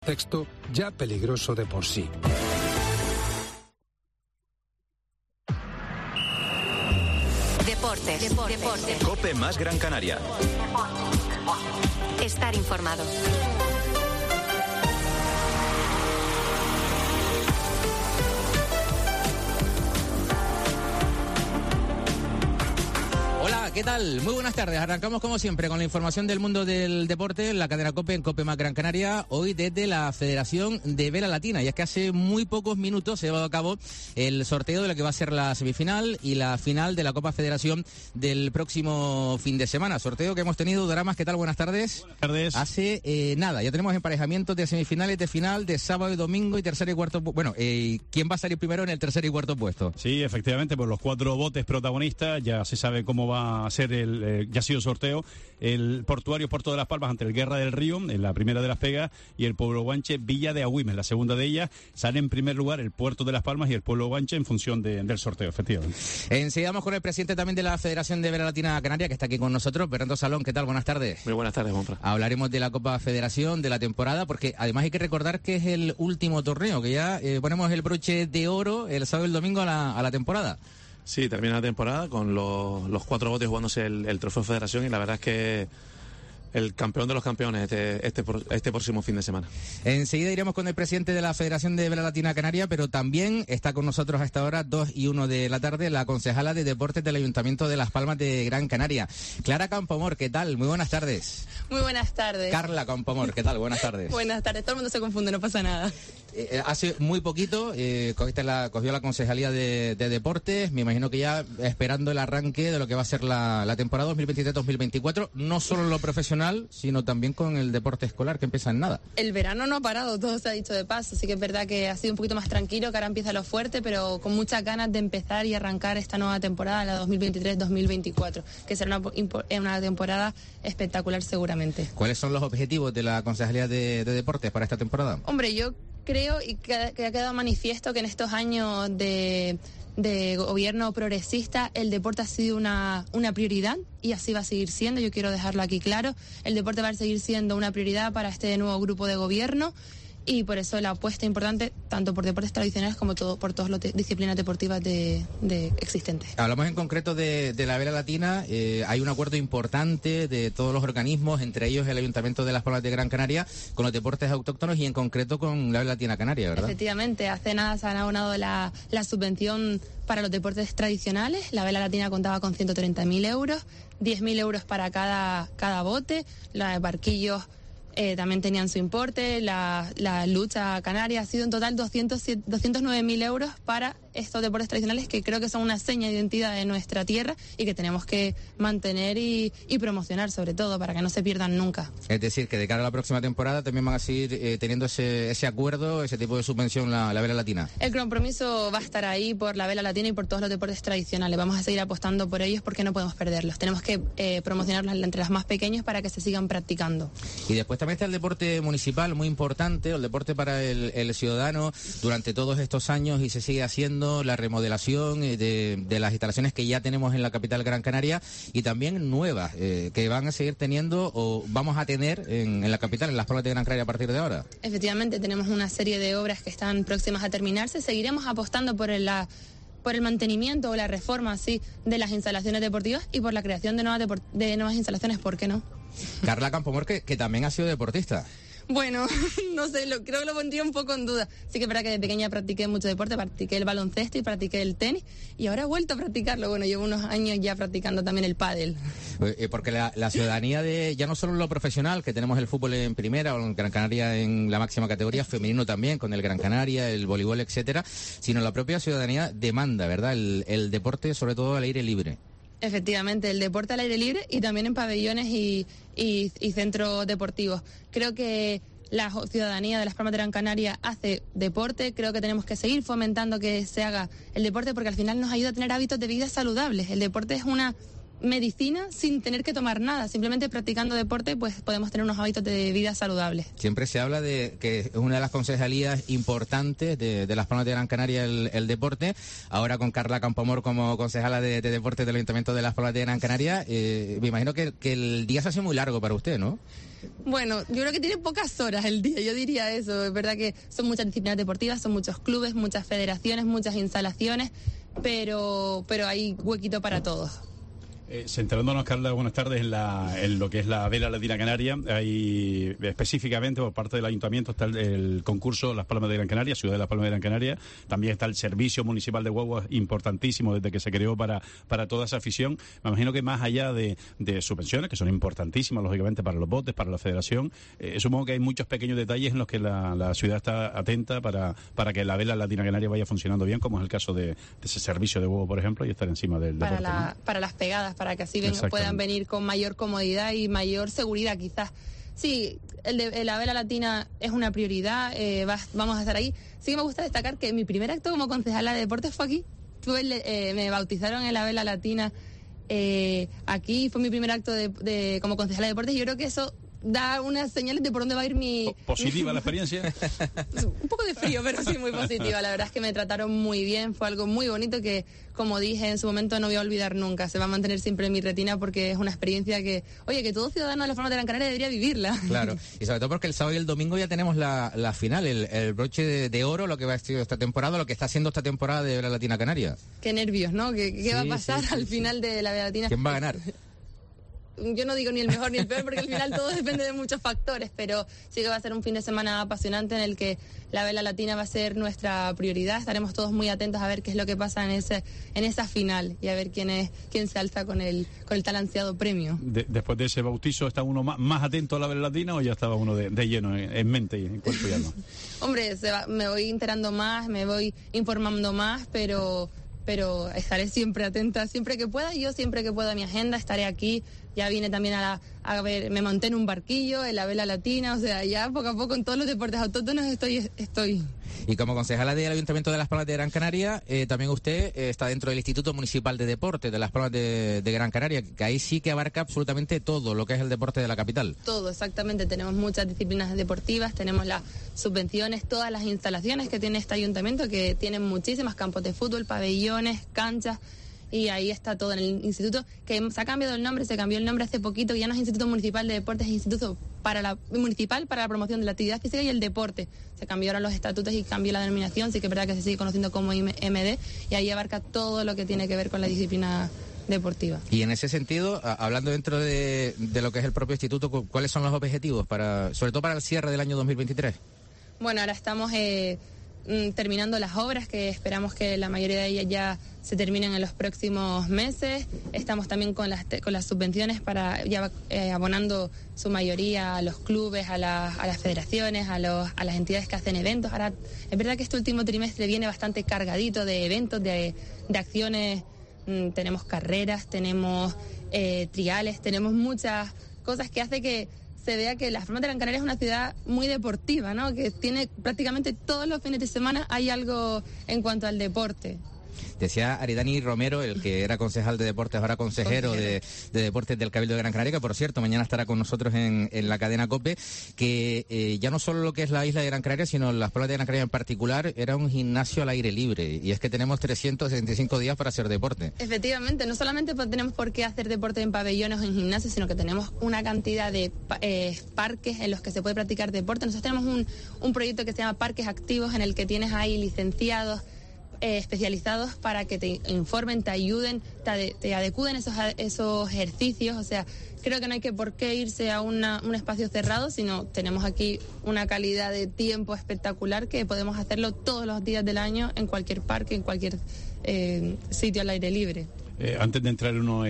Texto ya peligroso de por sí. Deportes. COPE más Gran Canaria. Estar informado. Hola, ¿qué tal? Muy buenas tardes. Arrancamos como siempre con la información del mundo del deporte en la cadena COPE, en COPE más Gran Canaria, hoy desde la Federación de Vela Latina. Y es que hace muy pocos minutos se ha llevado a cabo el sorteo de lo que va a ser la semifinal y la final de la Copa Federación del próximo fin de semana. Sorteo que hemos tenido. Doramas, ¿qué tal? Buenas tardes. Buenas tardes. Hace nada, ya tenemos emparejamientos de semifinales, de final, de sábado y domingo y tercer y cuarto. Bueno, ¿quién va a salir primero en el tercer y cuarto puesto? Sí, efectivamente, pues los 4 botes protagonistas, ya se sabe cómo va a ser ya ha sido sorteo, el Portuario Puerto de las Palmas ante el Guerra del Río, en la primera de las pegas, y el Pueblo Guanche Villa de Agüimes, la segunda de ellas. Sale en primer lugar el Puerto de las Palmas y el Pueblo Guanche en función del sorteo, efectivamente. Enseguida vamos con el presidente también de la Federación de Vela Latina Canaria, que está aquí con nosotros, Bernardo Salón. ¿Qué tal? Buenas tardes. Muy buenas tardes, Juanfran. Hablaremos de la Copa Federación, de la temporada, porque además hay que recordar que es el último torneo, que ya ponemos el broche de oro el sábado y el domingo a la temporada. Sí, termina la temporada con los 4 botes jugándose el Trofeo Federación, y la verdad es que el campeón de los campeones este próximo fin de semana. Enseguida iremos con el presidente de la Federación de Vela Latina Canaria, pero también está con nosotros a esta hora, 2 y 1 de la tarde, la concejala de Deportes del Ayuntamiento de Las Palmas de Gran Canaria. Clara Campoamor, ¿qué tal? Muy buenas tardes. Muy buenas tardes. Carla Campoamor, ¿qué tal? Buenas tardes. Buenas tardes, todo el mundo se confunde, no pasa nada. Hace muy poquito cogió la concejalía de Deportes, me imagino que ya esperando el arranque de lo que va a ser la temporada 2023-2024, no solo en lo profesional, sino también con el deporte escolar, que empieza en nada. El verano no ha parado, todo se ha dicho de paso, así que es verdad que ha sido un poquito más tranquilo, que ahora empieza lo fuerte, pero con muchas ganas de empezar y arrancar esta nueva temporada, la 2023-2024, que será una temporada espectacular seguramente. ¿Cuáles son los objetivos de la concejalía de Deportes para esta temporada? Hombre, yo creo y que ha quedado manifiesto que en estos años de gobierno progresista el deporte ha sido una prioridad y así va a seguir siendo. Yo quiero dejarlo aquí claro, el deporte va a seguir siendo una prioridad para este nuevo grupo de gobierno, y por eso la apuesta importante tanto por deportes tradicionales como por todas las disciplinas deportivas existentes. Hablamos en concreto de la Vela Latina. Hay un acuerdo importante de todos los organismos, entre ellos el Ayuntamiento de Las Palmas de Gran Canaria, con los deportes autóctonos y en concreto con la Vela Latina Canaria, ¿verdad? Efectivamente, hace nada se han abonado la subvención para los deportes tradicionales. La Vela Latina contaba con 130.000 euros, 10.000 euros para cada bote. Los barquillos también tenían su importe. La lucha canaria ha sido en total 209.000 euros para estos deportes tradicionales, que creo que son una seña de identidad de nuestra tierra y que tenemos que mantener y promocionar, sobre todo para que no se pierdan nunca. Es decir, que de cara a la próxima temporada también van a seguir teniendo ese acuerdo, ese tipo de subvención la Vela Latina. El compromiso va a estar ahí por la Vela Latina y por todos los deportes tradicionales. Vamos a seguir apostando por ellos porque no podemos perderlos. Tenemos que promocionarlos entre los más pequeños para que se sigan practicando. Y después también está el deporte municipal, muy importante, el deporte para el ciudadano durante todos estos años, y se sigue haciendo la remodelación de las instalaciones que ya tenemos en la capital Gran Canaria, y también nuevas que van a seguir teniendo o vamos a tener en la capital, en Las Palmas de Gran Canaria, a partir de ahora. Efectivamente, tenemos una serie de obras que están próximas a terminarse. Seguiremos apostando por el mantenimiento o la reforma de las instalaciones deportivas y por la creación de nuevas instalaciones, ¿por qué no? Carla Campoamor, que también ha sido deportista. Bueno, no sé, creo que lo pondría un poco en duda. Sí que es verdad que de pequeña practiqué mucho deporte, practiqué el baloncesto y practiqué el tenis, y ahora he vuelto a practicarlo. Bueno, llevo unos años ya practicando también el pádel. Porque la ciudadanía ya no solo en lo profesional, que tenemos el fútbol en primera o en Gran Canaria en la máxima categoría, femenino también, con el Gran Canaria, el voleibol, etcétera, sino la propia ciudadanía demanda, ¿verdad?, el deporte, sobre todo al aire libre. Efectivamente, el deporte al aire libre y también en pabellones y centros deportivos. Creo que la ciudadanía de Las Palmas de Gran Canaria hace deporte. Creo que tenemos que seguir fomentando que se haga el deporte, porque al final nos ayuda a tener hábitos de vida saludables. El deporte es una medicina sin tener que tomar nada. Simplemente practicando deporte pues podemos tener unos hábitos de vida saludables. Siempre se habla de que es una de las concejalías importantes de Las Palmas de Gran Canaria el deporte. Ahora con Carla Campoamor como concejala de deporte del Ayuntamiento de Las Palmas de Gran Canaria, me imagino que el día se hace muy largo para usted, ¿no? Bueno, yo creo que tiene pocas horas el día, yo diría eso. Es verdad que son muchas disciplinas deportivas, son muchos clubes, muchas federaciones, muchas instalaciones, pero hay huequito para todos. Centrándonos, Carla, buenas tardes, en lo que es la Vela Latina Canaria. Hay específicamente por parte del Ayuntamiento está el concurso Las Palmas de Gran Canaria, Ciudad de Las Palmas de Gran Canaria. También está el servicio municipal de guaguas, importantísimo desde que se creó para toda esa afición. Me imagino que más allá de subvenciones, que son importantísimas, lógicamente, para los botes, para la federación, supongo que hay muchos pequeños detalles en los que la ciudad está atenta para que la Vela Latina Canaria vaya funcionando bien, como es el caso de ese servicio de huevo, por ejemplo, y estar encima del deporte, ¿no? Para las pegadas, para que así puedan venir con mayor comodidad y mayor seguridad, quizás. Sí, la Vela Latina es una prioridad, vamos a estar ahí. Sí que me gusta destacar que mi primer acto como concejala de deportes fue aquí. Me bautizaron en la Vela Latina aquí, fue mi primer acto como concejala de deportes, y yo creo que eso da unas señales de por dónde va a ir mi... ¿Positiva la experiencia? Un poco de frío, pero sí muy positiva. La verdad es que me trataron muy bien, fue algo muy bonito que, como dije en su momento, no voy a olvidar nunca. Se va a mantener siempre en mi retina porque es una experiencia que todo ciudadano de Las Palmas de Gran Canaria debería vivirla. Claro, y sobre todo porque el sábado y el domingo ya tenemos la final, el broche de oro, lo que va a ser esta temporada, lo que está haciendo esta temporada de Vela Latina Canaria. Qué nervios, ¿no? ¿Qué va a pasar al final de la Vela Latina? ¿Quién va a ganar? Yo no digo ni el mejor ni el peor porque al final todo depende de muchos factores, pero sí que va a ser un fin de semana apasionante en el que la Vela Latina va a ser nuestra prioridad. Estaremos todos muy atentos a ver qué es lo que pasa en esa final y a ver quién se alza con el tan ansiado premio. Después de ese bautizo, ¿está uno más atento a la Vela Latina o ya estaba uno de lleno en mente y en cuerpo y alma? Hombre, me voy enterando más, me voy informando más, pero estaré siempre atenta, siempre que pueda. Yo siempre que pueda mi agenda estaré aquí. Ya vine también a ver, me monté en un barquillo, en la Vela Latina, o sea, ya poco a poco en todos los deportes autóctonos estoy. Y como concejala del Ayuntamiento de Las Palmas de Gran Canaria, también usted está dentro del Instituto Municipal de Deporte de Las Palmas de Gran Canaria, que ahí sí que abarca absolutamente todo lo que es el deporte de la capital. Todo, exactamente. Tenemos muchas disciplinas deportivas, tenemos las subvenciones, todas las instalaciones que tiene este ayuntamiento, que tienen muchísimas campos de fútbol, pabellones, canchas. Y ahí está todo en el instituto, que se ha cambiado el nombre, se cambió el nombre hace poquito, ya no es Instituto Municipal de Deportes, es Instituto Municipal para la Promoción de la Actividad Física y el Deporte. Se cambiaron los estatutos y cambió la denominación, sí que es verdad que se sigue conociendo como MD, y ahí abarca todo lo que tiene que ver con la disciplina deportiva. Y en ese sentido, hablando dentro de lo que es el propio instituto, ¿cuáles son los objetivos, sobre todo para el cierre del año 2023? Bueno, ahora estamos terminando las obras, que esperamos que la mayoría de ellas ya se terminen en los próximos meses. Estamos también con las subvenciones para ya abonando su mayoría a los clubes, a las federaciones, a las entidades que hacen eventos. Ahora, es verdad que este último trimestre viene bastante cargadito de eventos, de acciones. Tenemos carreras, tenemos triales, tenemos muchas cosas que hace que se vea que Las Palmas de Gran Canaria es una ciudad muy deportiva, ¿no? Que tiene prácticamente todos los fines de semana hay algo en cuanto al deporte. Decía Aridani Romero, el que era concejal de deportes, ahora consejero de deportes del Cabildo de Gran Canaria, que por cierto mañana estará con nosotros en la cadena COPE, que ya no solo lo que es la isla de Gran Canaria, sino Las Palmas de Gran Canaria en particular, era un gimnasio al aire libre, y es que tenemos 365 días para hacer deporte. Efectivamente, no solamente tenemos por qué hacer deporte en pabellones o en gimnasios, sino que tenemos una cantidad de parques en los que se puede practicar deporte. Nosotros tenemos un proyecto que se llama Parques Activos, en el que tienes ahí licenciados especializados para que te informen, te ayuden, te adecúen esos ejercicios. O sea, creo que no hay por qué irse a un espacio cerrado, sino tenemos aquí una calidad de tiempo espectacular que podemos hacerlo todos los días del año en cualquier parque, en cualquier sitio al aire libre. Antes de entrar uno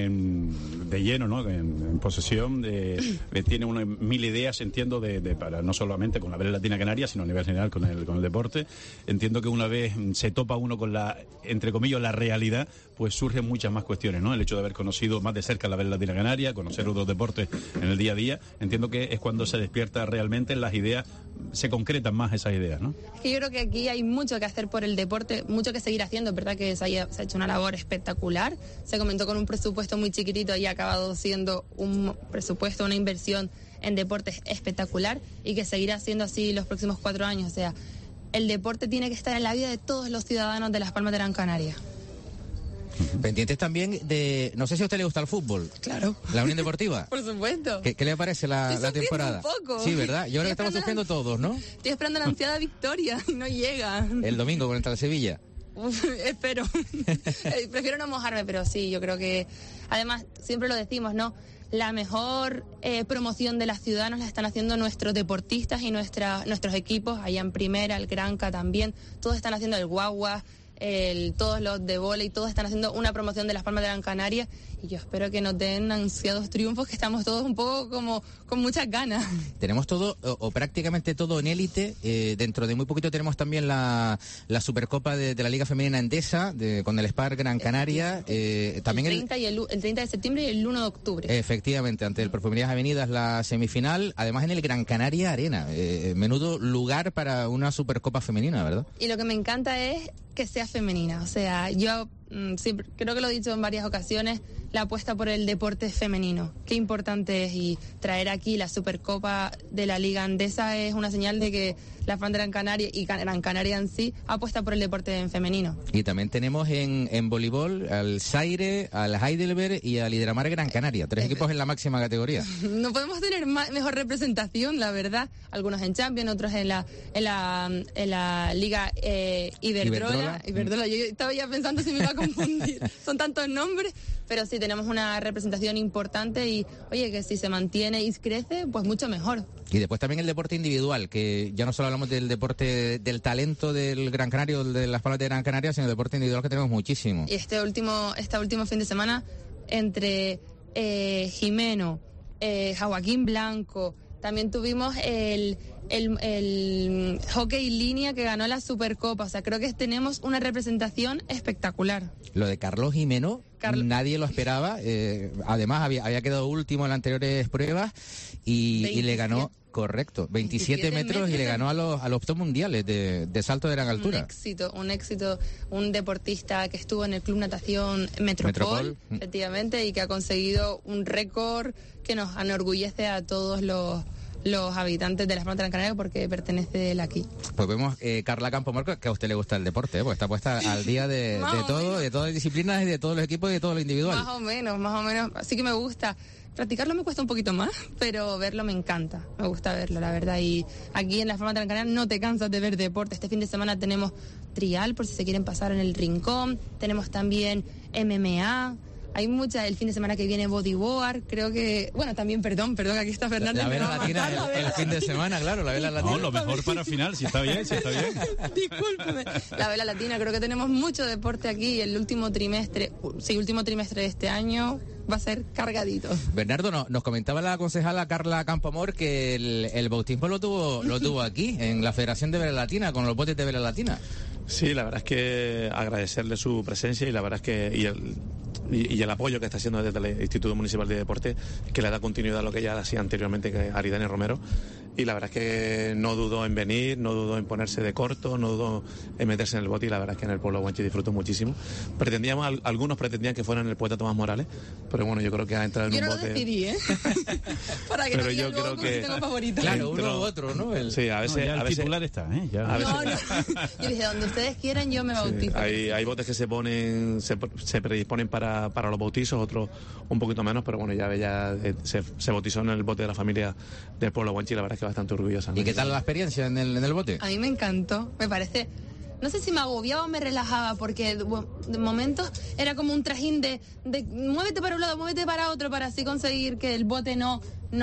de lleno, ¿no? en posesión, tiene uno 1000 ideas, entiendo, para no solamente con la Vela Latina Canaria, sino a nivel general con el deporte. Entiendo que una vez se topa uno con entre comillas, la realidad, pues surgen muchas más cuestiones, ¿no? El hecho de haber conocido más de cerca la Vela Latina Canaria, conocer otros deportes en el día a día, entiendo que es cuando se despierta realmente las ideas, se concretan más esas ideas, ¿no? Es que yo creo que aquí hay mucho que hacer por el deporte, mucho que seguir haciendo. Es verdad que se ha hecho una labor espectacular, se comenzó con un presupuesto muy chiquitito y ha acabado siendo un presupuesto, una inversión en deportes espectacular y que seguirá siendo así los próximos 4 años. O sea, el deporte tiene que estar en la vida de todos los ciudadanos de Las Palmas de Gran Canaria. Pendientes también de... No sé si a usted le gusta el fútbol. Claro. La Unión Deportiva. Por supuesto. ¿Qué le parece la temporada? Un poco. Sí, ¿verdad? Yo creo que estamos sufriendo todos, ¿no? Estoy esperando la ansiada victoria y no llega. El domingo contra el Sevilla. Uf, espero. Prefiero no mojarme, pero sí, yo creo que... Además, siempre lo decimos, ¿no? La mejor promoción de la ciudad nos la están haciendo nuestros deportistas y nuestros equipos, allá en Primera, el Granca también. Todos están haciendo el Guagua, todos los de vóley, todos están haciendo una promoción de Las Palmas de Gran Canaria y yo espero que nos den ansiados triunfos, que estamos todos un poco como con muchas ganas. Tenemos todo, o prácticamente todo en élite. Dentro de muy poquito tenemos también la Supercopa de la Liga Femenina Endesa, con el Spar Gran Canaria. También el 30 de septiembre y el 1 de octubre. Efectivamente, ante el Perfumerías Avenidas la semifinal, además en el Gran Canaria Arena. Menudo lugar para una Supercopa femenina, ¿verdad? Y lo que me encanta es que sea femenina. O sea, yo siempre, creo que lo he dicho en varias ocasiones, la apuesta por el deporte femenino. Qué importante es, y traer aquí la Supercopa de la Liga Andesa es una señal de que la Fan de Gran Canaria y Gran Canaria en sí apuesta por el deporte en femenino. Y también tenemos en voleibol al Zaire, al Heidelberg y al Hidramar Gran Canaria, 3 equipos en la máxima categoría. No podemos tener mejor representación, la verdad. Algunos en Champions, otros en la Liga Iberdrola. Yo estaba ya pensando si me iba a confundir. Son tantos nombres, pero sí tenemos una representación importante y, oye, que si se mantiene y crece, pues mucho mejor. Y después también el deporte individual, que ya no solo hablamos del deporte del talento del Gran Canaria o de Las Palmas de Gran Canaria, sino el deporte individual que tenemos muchísimo. Y este último fin de semana, entre Jimeno, Joaquín Blanco, también tuvimos el hockey línea que ganó la Supercopa. O sea, creo que tenemos una representación espectacular. Lo de Carlos Jimeno, nadie lo esperaba. Además, había quedado último en las anteriores pruebas y le ganó, correcto, 27 metros y le ganó a los top mundiales de salto de gran altura. Un éxito, un deportista que estuvo en el Club Natación Metropol, efectivamente, y que ha conseguido un récord que nos enorgullece a todos los habitantes de Las Palmas de Gran Canaria, porque pertenece él aquí. Pues vemos, Carla Campomor, que a usted le gusta el deporte, porque está puesta al día de todo, de todas las disciplinas y de todos los equipos y de todo lo individual. Más o menos, así que me gusta. Practicarlo me cuesta un poquito más, pero verlo me encanta, me gusta verlo, la verdad. Y aquí en Las Palmas de Gran Canaria no te cansas de ver deporte. Este fin de semana tenemos trial, por si se quieren pasar en el Rincón, tenemos también MMA. Hay muchas, el fin de semana que viene bodyboard, creo que... Bueno, también, perdón, aquí está Fernando. La vela latina el fin de semana, claro, la vela latina. No, lo mejor para final, si está bien. Discúlpeme. La vela latina, creo que tenemos mucho deporte aquí y el último trimestre de este año va a ser cargadito. Bernardo, nos comentaba la concejala Carla Campomor que el bautismo lo tuvo aquí, en la Federación de Vela Latina, con los botes de vela latina. Sí, la verdad es que agradecerle su presencia y la verdad es que y el apoyo que está haciendo desde el Instituto Municipal de Deporte, que le da continuidad a lo que ya hacía anteriormente Aridane Romero, y la verdad es que no dudó en venir, no dudó en ponerse de corto, no dudó en meterse en el bote, y la verdad es que en el pueblo guanche disfrutó muchísimo. Algunos pretendían que fuera en el poeta Tomás Morales, pero bueno, yo creo que ha entrado en un bote... Yo no decidí, Para que pero no yo creo que tengo favorito. Claro, uno u otro, ¿no? Sí, a veces... el titular está, Ya. No. Yo dije, donde ustedes quieran, yo me bautizo. Hay botes que se predisponen para los bautizos, otros un poquito menos, pero bueno, ya se bautizó en el bote de la familia del pueblo guanche y la verdad es que bastante orgullosa. ¿Y qué tal la experiencia en el bote? A mí me encantó, me parece... No sé si me agobiaba o me relajaba, porque de momentos era como un trajín de muévete para un lado, muévete para otro, para así conseguir que el bote no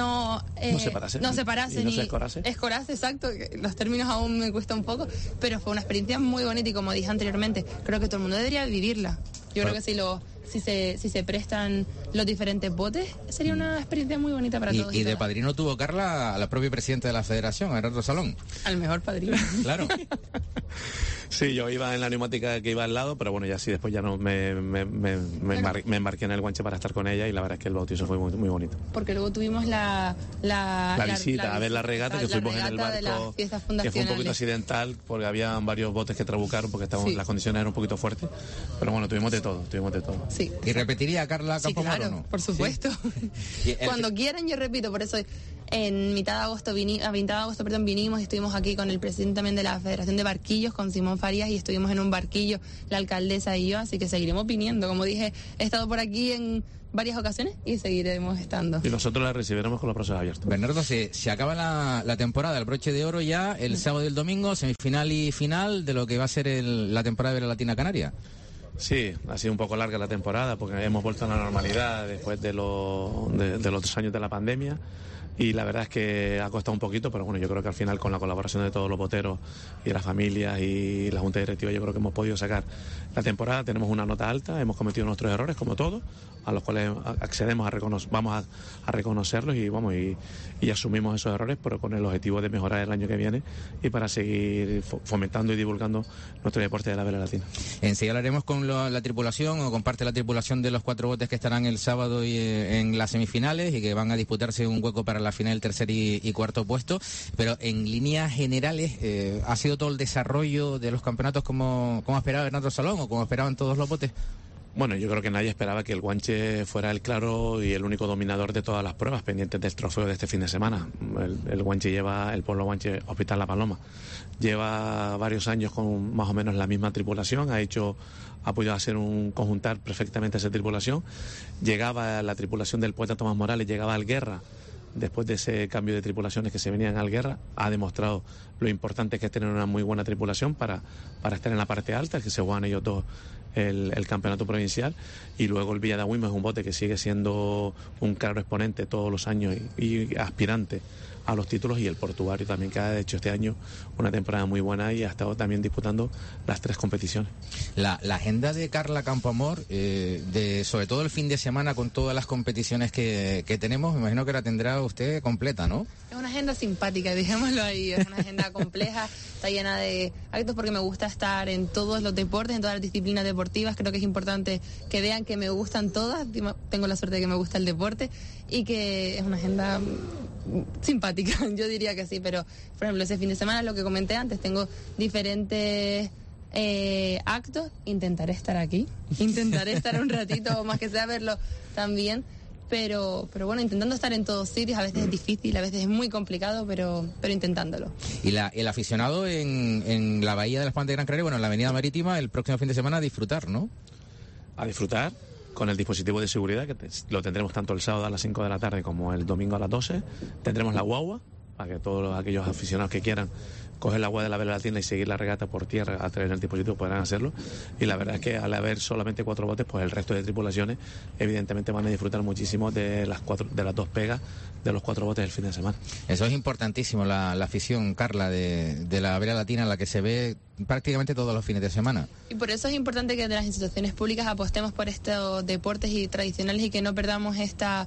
se parase ni se escorase. Escorase, exacto. Los términos aún me cuesta un poco, pero fue una experiencia muy bonita y, como dije anteriormente, creo que todo el mundo debería vivirla. Yo creo que si se prestan los diferentes botes, sería una experiencia muy bonita para todos. Y de padrino tuvo Carla a la propia presidenta de la federación, a Gerardo Salón. Al mejor padrino. Claro. Sí, yo iba en la neumática que iba al lado, pero bueno, ya sí, después ya no me embarqué en el Guanche para estar con ella y la verdad es que el bautizo fue muy, muy bonito. Porque luego tuvimos la visita a ver la regata, que fuimos en el barco, que fue un poquito accidental porque había varios botes que trabucaron porque las condiciones eran un poquito fuertes, pero bueno, tuvimos de todo. Sí. ¿Y repetiría Carla Campoamor, claro, o no? por supuesto. Sí. Cuando quieran yo repito, por eso en mitad de agosto vinimos y estuvimos aquí con el presidente también de la Federación de Barquillos, con Simón Farías, y estuvimos en un barquillo, la alcaldesa y yo, así que seguiremos viniendo. Como dije, he estado por aquí en varias ocasiones y seguiremos estando. Y nosotros la recibiremos con los brazos abiertos. Bernardo, se acaba la temporada, el broche de oro ya, el sábado y el domingo, semifinal y final de lo que va a ser la temporada de la Latina Canaria. Sí, ha sido un poco larga la temporada porque hemos vuelto a la normalidad después de los 2 años de la pandemia. Y la verdad es que ha costado un poquito, pero bueno, yo creo que al final con la colaboración de todos los boteros y las familias y la Junta Directiva yo creo que hemos podido sacar la temporada. Tenemos una nota alta, hemos cometido nuestros errores como todos, a los cuales accedemos vamos a reconocerlos y asumimos esos errores, pero con el objetivo de mejorar el año que viene y para seguir fomentando y divulgando nuestro deporte de la vela latina. Enseguida hablaremos con la tripulación o con parte de la tripulación de los 4 botes que estarán el sábado en las semifinales y que van a disputarse un hueco para la final, tercer y cuarto puesto, pero en líneas generales ¿ha sido todo el desarrollo de los campeonatos como esperaba Bernardo Salón o como esperaban todos los botes? Bueno, yo creo que nadie esperaba que el Guanche fuera el claro y el único dominador de todas las pruebas pendientes del trofeo de este fin de semana. El Guanche el pueblo Guanche Hospital La Paloma lleva varios años con más o menos la misma tripulación, ha podido hacer conjuntar perfectamente esa tripulación. Llegaba la tripulación del poeta Tomás Morales, llegaba al Guerra. Después de ese cambio de tripulaciones que se venían al Guerra, ha demostrado lo importante que es tener una muy buena tripulación para estar en la parte alta, que se juegan ellos dos el campeonato provincial. Y luego el Villa de Agüimes es un bote que sigue siendo un claro exponente todos los años y aspirante a los títulos, y el Portuario también, que ha hecho este año una temporada muy buena y ha estado también disputando las 3 competiciones. La agenda de Carla Campoamor, sobre todo el fin de semana con todas las competiciones que tenemos, me imagino que la tendrá usted completa, ¿no? Es una agenda simpática, digámoslo ahí, es una agenda compleja, está llena de actos porque me gusta estar en todos los deportes, en todas las disciplinas deportivas. Creo que es importante que vean que me gustan todas, tengo la suerte de que me gusta el deporte y que es una agenda simpática, yo diría que sí, pero por ejemplo ese fin de semana, lo que comenté antes, tengo diferentes actos, intentaré estar aquí, intentaré estar un ratito, más que sea verlo también, pero bueno, intentando estar en todos sitios. A veces es difícil, a veces es muy complicado, pero intentándolo. Y el aficionado en la Bahía de las Palmas de Gran Canaria, bueno, en la Avenida Marítima, el próximo fin de semana a disfrutar, ¿no? A disfrutar con el dispositivo de seguridad, que lo tendremos tanto el sábado a las 5 de la tarde como el domingo a las 12. Tendremos la guagua, para que todos aquellos aficionados que quieran coger la guagua de la vela latina y seguir la regata por tierra a través del dispositivo podrán hacerlo. Y la verdad es que al haber solamente 4 botes, pues el resto de tripulaciones evidentemente van a disfrutar muchísimo de las 2 pegas de los 4 botes del fin de semana. Eso es importantísimo, la afición, Carla, de la vela latina, la que se ve prácticamente todos los fines de semana. Y por eso es importante que de las instituciones públicas apostemos por estos deportes y tradicionales y que no perdamos esta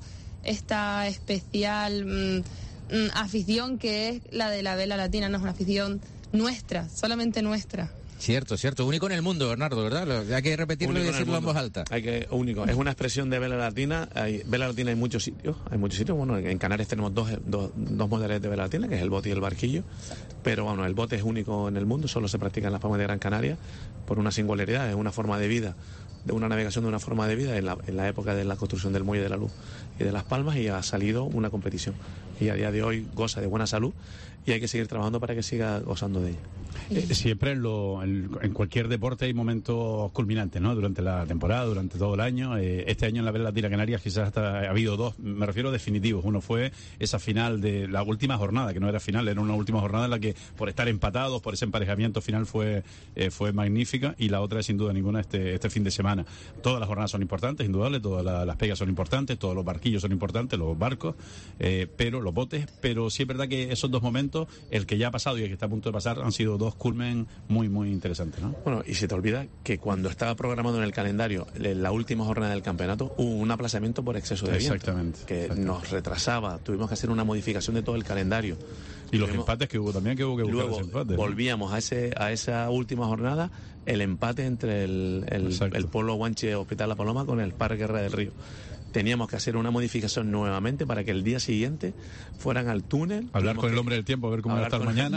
especial afición que es la de la vela latina. No es una afición nuestra, solamente nuestra. Cierto, único en el mundo, Bernardo, ¿verdad? Hay que repetirlo y decirlo en voz alta. Único, es una expresión de vela latina. Vela latina hay muchos sitios, bueno, en Canarias tenemos dos modelos de vela latina, que es el bote y el barquillo, pero bueno, el bote es único en el mundo, solo se practica en las Palmas de Gran Canaria por una singularidad, es una forma de vida, de una navegación de una forma de vida en la época de la construcción del Muelle de la Luz y de Las Palmas, y ha salido una competición y a día de hoy goza de buena salud y hay que seguir trabajando para que siga gozando de ella. Siempre en cualquier deporte hay momentos culminantes, ¿no? Durante la temporada, durante todo el año. Este año en la vela latina Canarias quizás hasta ha habido 2, me refiero definitivos. Uno fue esa final de la última jornada, que no era final, era una última jornada en la que por estar empatados, por ese emparejamiento final fue magnífica, y la otra sin duda ninguna este fin de semana. Todas las jornadas son importantes, indudable, todas las pegas son importantes, todos los barquillos son importantes, los barcos, pero los botes, pero sí es verdad que esos 2 momentos, el que ya ha pasado y el que está a punto de pasar, han sido 2 culmen muy, muy interesantes, ¿no? Bueno, y se te olvida que cuando estaba programado en el calendario la última jornada del campeonato, hubo un aplazamiento por exceso de viento. Que nos retrasaba, tuvimos que hacer una modificación de todo el calendario. Y los empates que hubo también, que buscar luego los empates. Volvíamos a esa última jornada, el empate entre el Pueblo Guanche Hospital La Paloma con el Parque Guerra del Río. Teníamos que hacer una modificación nuevamente para que el día siguiente fueran al túnel. Hablar con el hombre del tiempo, a ver cómo va a estar mañana.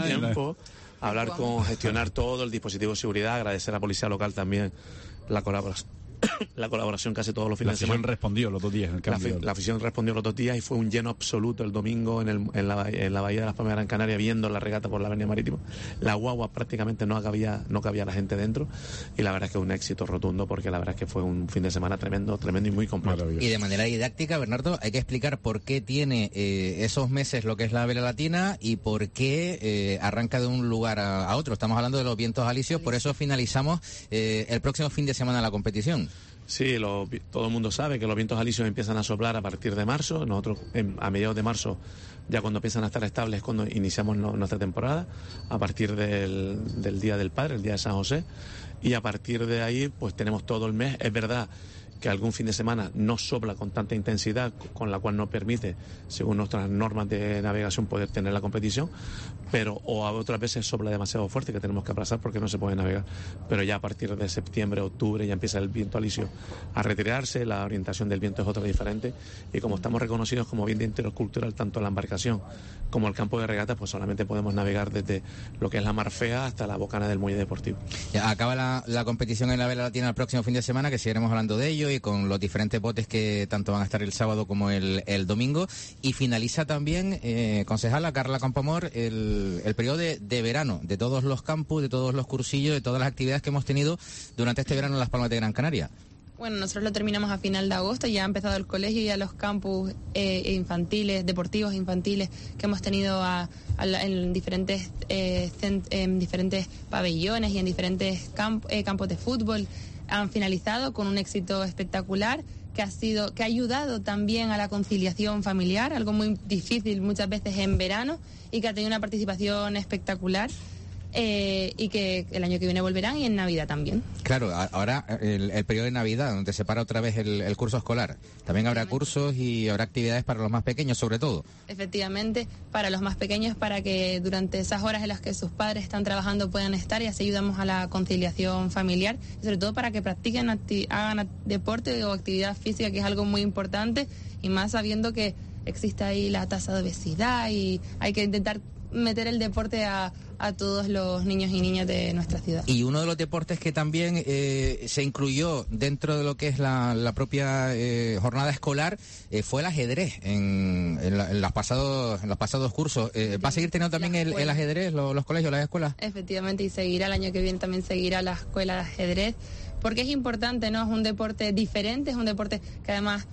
Gestionar todo el dispositivo de seguridad, agradecer a la policía local también la colaboración que hace todos los fines de semana. La afición respondió los 2 días en el cambio. La afición respondió los 2 días y fue un lleno absoluto el domingo en la Bahía de las Palmas de Gran Canaria, viendo la regata por la Avenida Marítima. La guagua prácticamente no cabía la gente dentro, y la verdad es que un éxito rotundo, porque la verdad es que fue un fin de semana tremendo y muy completo. Y de manera didáctica, Bernardo, hay que explicar por qué tiene esos meses lo que es la vela latina y por qué arranca de un lugar a otro. Estamos hablando de los vientos alisios, por eso finalizamos el próximo fin de semana la competición. Sí, todo el mundo sabe que los vientos alisios empiezan a soplar a partir de marzo. Nosotros a mediados de marzo, ya cuando empiezan a estar estables, es cuando iniciamos nuestra temporada, a partir del Día del Padre, el Día de San José, y a partir de ahí pues tenemos todo el mes. Es verdad que algún fin de semana no sopla con tanta intensidad, con la cual no permite, según nuestras normas de navegación, poder tener la competición, pero o a otras veces sopla demasiado fuerte que tenemos que aplazar porque no se puede navegar. Pero ya a partir de septiembre, octubre ya empieza el viento alisio a retirarse, la orientación del viento es otra diferente, y como estamos reconocidos como bien de interés cultural tanto la embarcación como el campo de regatas, pues solamente podemos navegar desde lo que es la Mar Fea hasta la bocana del muelle deportivo. Ya acaba la competición en la vela latina el próximo fin de semana, que seguiremos hablando de ello y con los diferentes botes que tanto van a estar el sábado como el domingo, y finaliza también, concejala Carla Campoamor, el periodo de verano de todos los campus, de todos los cursillos, de todas las actividades que hemos tenido durante este verano en Las Palmas de Gran Canaria. Bueno, nosotros lo terminamos a final de agosto, ya ha empezado el colegio y a los campus infantiles, deportivos infantiles que hemos tenido en diferentes pabellones y en diferentes campos de fútbol. Han finalizado con un éxito espectacular que ha ayudado también a la conciliación familiar, algo muy difícil muchas veces en verano, y que ha tenido una participación espectacular. Y que el año que viene volverán, y en Navidad también. Claro, ahora el periodo de Navidad, donde se para otra vez el curso escolar, también habrá cursos y habrá actividades para los más pequeños, sobre todo. Efectivamente, para los más pequeños, para que durante esas horas en las que sus padres están trabajando puedan estar, y así ayudamos a la conciliación familiar, y sobre todo para que practiquen, hagan deporte o actividad física, que es algo muy importante, y más sabiendo que existe ahí la tasa de obesidad, y hay que intentar meter el deporte a todos los niños y niñas de nuestra ciudad. Y uno de los deportes que también se incluyó dentro de lo que es la propia jornada escolar fue el ajedrez en los pasados cursos. ¿Va a seguir teniendo también el ajedrez los colegios, las escuelas? Efectivamente, y seguirá el año que viene, también seguirá la escuela de ajedrez, porque es importante, ¿no? Es un deporte diferente, es un deporte que además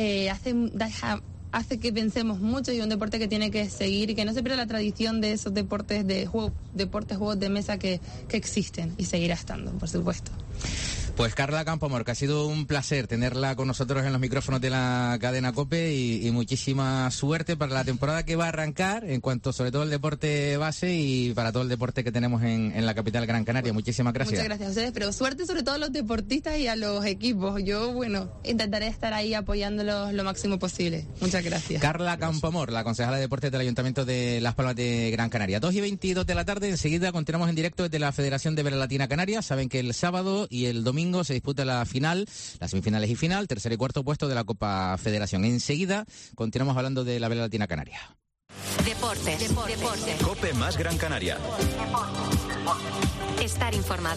hace que pensemos mucho, y un deporte que tiene que seguir y que no se pierda la tradición de esos deportes juegos de mesa que existen, y seguirá estando, por supuesto. Pues Carla Campoamor, que ha sido un placer tenerla con nosotros en los micrófonos de la cadena COPE, y muchísima suerte para la temporada que va a arrancar, en cuanto sobre todo al deporte base y para todo el deporte que tenemos en la capital Gran Canaria. Muchísimas gracias. Muchas gracias a ustedes, pero suerte sobre todo a los deportistas y a los equipos. Yo, intentaré estar ahí apoyándolos lo máximo posible. Muchas gracias. Carla Campoamor, la concejala de deportes del Ayuntamiento de Las Palmas de Gran Canaria. 2:22 de la tarde, enseguida continuamos en directo desde la Federación de Vela Latina Canaria. Saben que el sábado y el domingo se disputa la final, las semifinales y final, tercer y cuarto puesto de la Copa Federación. Enseguida continuamos hablando de la Vela Latina Canaria. Deportes. COPE más Gran Canaria. Estar informado.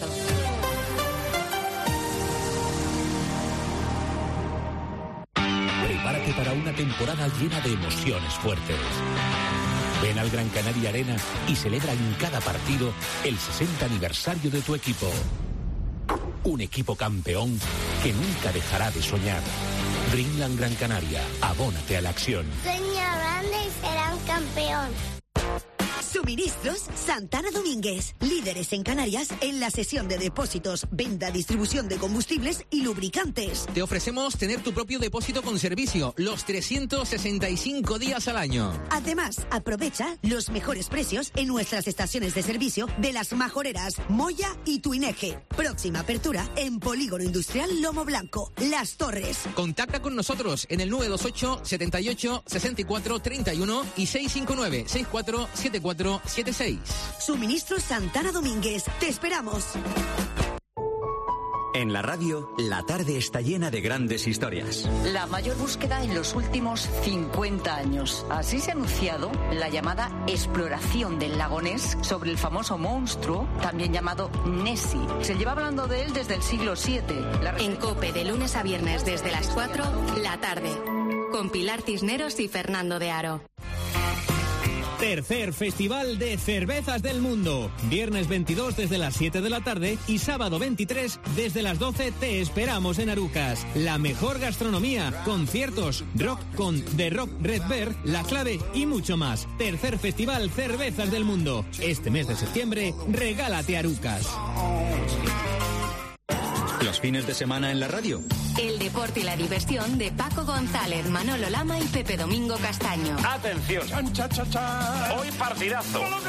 Prepárate para una temporada llena de emociones fuertes. Ven al Gran Canaria Arena y celebra en cada partido el 60 aniversario de tu equipo. Un equipo campeón que nunca dejará de soñar. Dreamland Gran Canaria, abónate a la acción. Sueña grande y será un campeón. Suministros Santana Domínguez, líderes en Canarias en la sesión de depósitos, venta, distribución de combustibles y lubricantes. Te ofrecemos tener tu propio depósito con servicio los 365 días al año. Además, aprovecha los mejores precios en nuestras estaciones de servicio de Las Majoreras, Moya y Tuineje. Próxima apertura en Polígono Industrial Lomo Blanco, Las Torres. Contacta con nosotros en el 928 78 64 31 y 659 64 74 76. Suministros Santana Domínguez. Te esperamos. En la radio, la tarde está llena de grandes historias. La mayor búsqueda en los últimos 50 años. Así se ha anunciado la llamada exploración del lago Ness sobre el famoso monstruo, también llamado Nessie. Se lleva hablando de él desde el siglo VII. En COPE, de lunes a viernes desde las 4, la tarde. Con Pilar Cisneros y Fernando de Aro. Tercer Festival de Cervezas del Mundo. Viernes 22 desde las 7 de la tarde y sábado 23 desde las 12 te esperamos en Arucas. La mejor gastronomía, conciertos, rock con The Rock Red Bear, La Clave y mucho más. Tercer Festival Cervezas del Mundo. Este mes de septiembre, regálate Arucas. Los fines de semana en la radio. El deporte y la diversión de Paco González, Manolo Lama y Pepe Domingo Castaño. Atención. Hoy partidazo. Llegan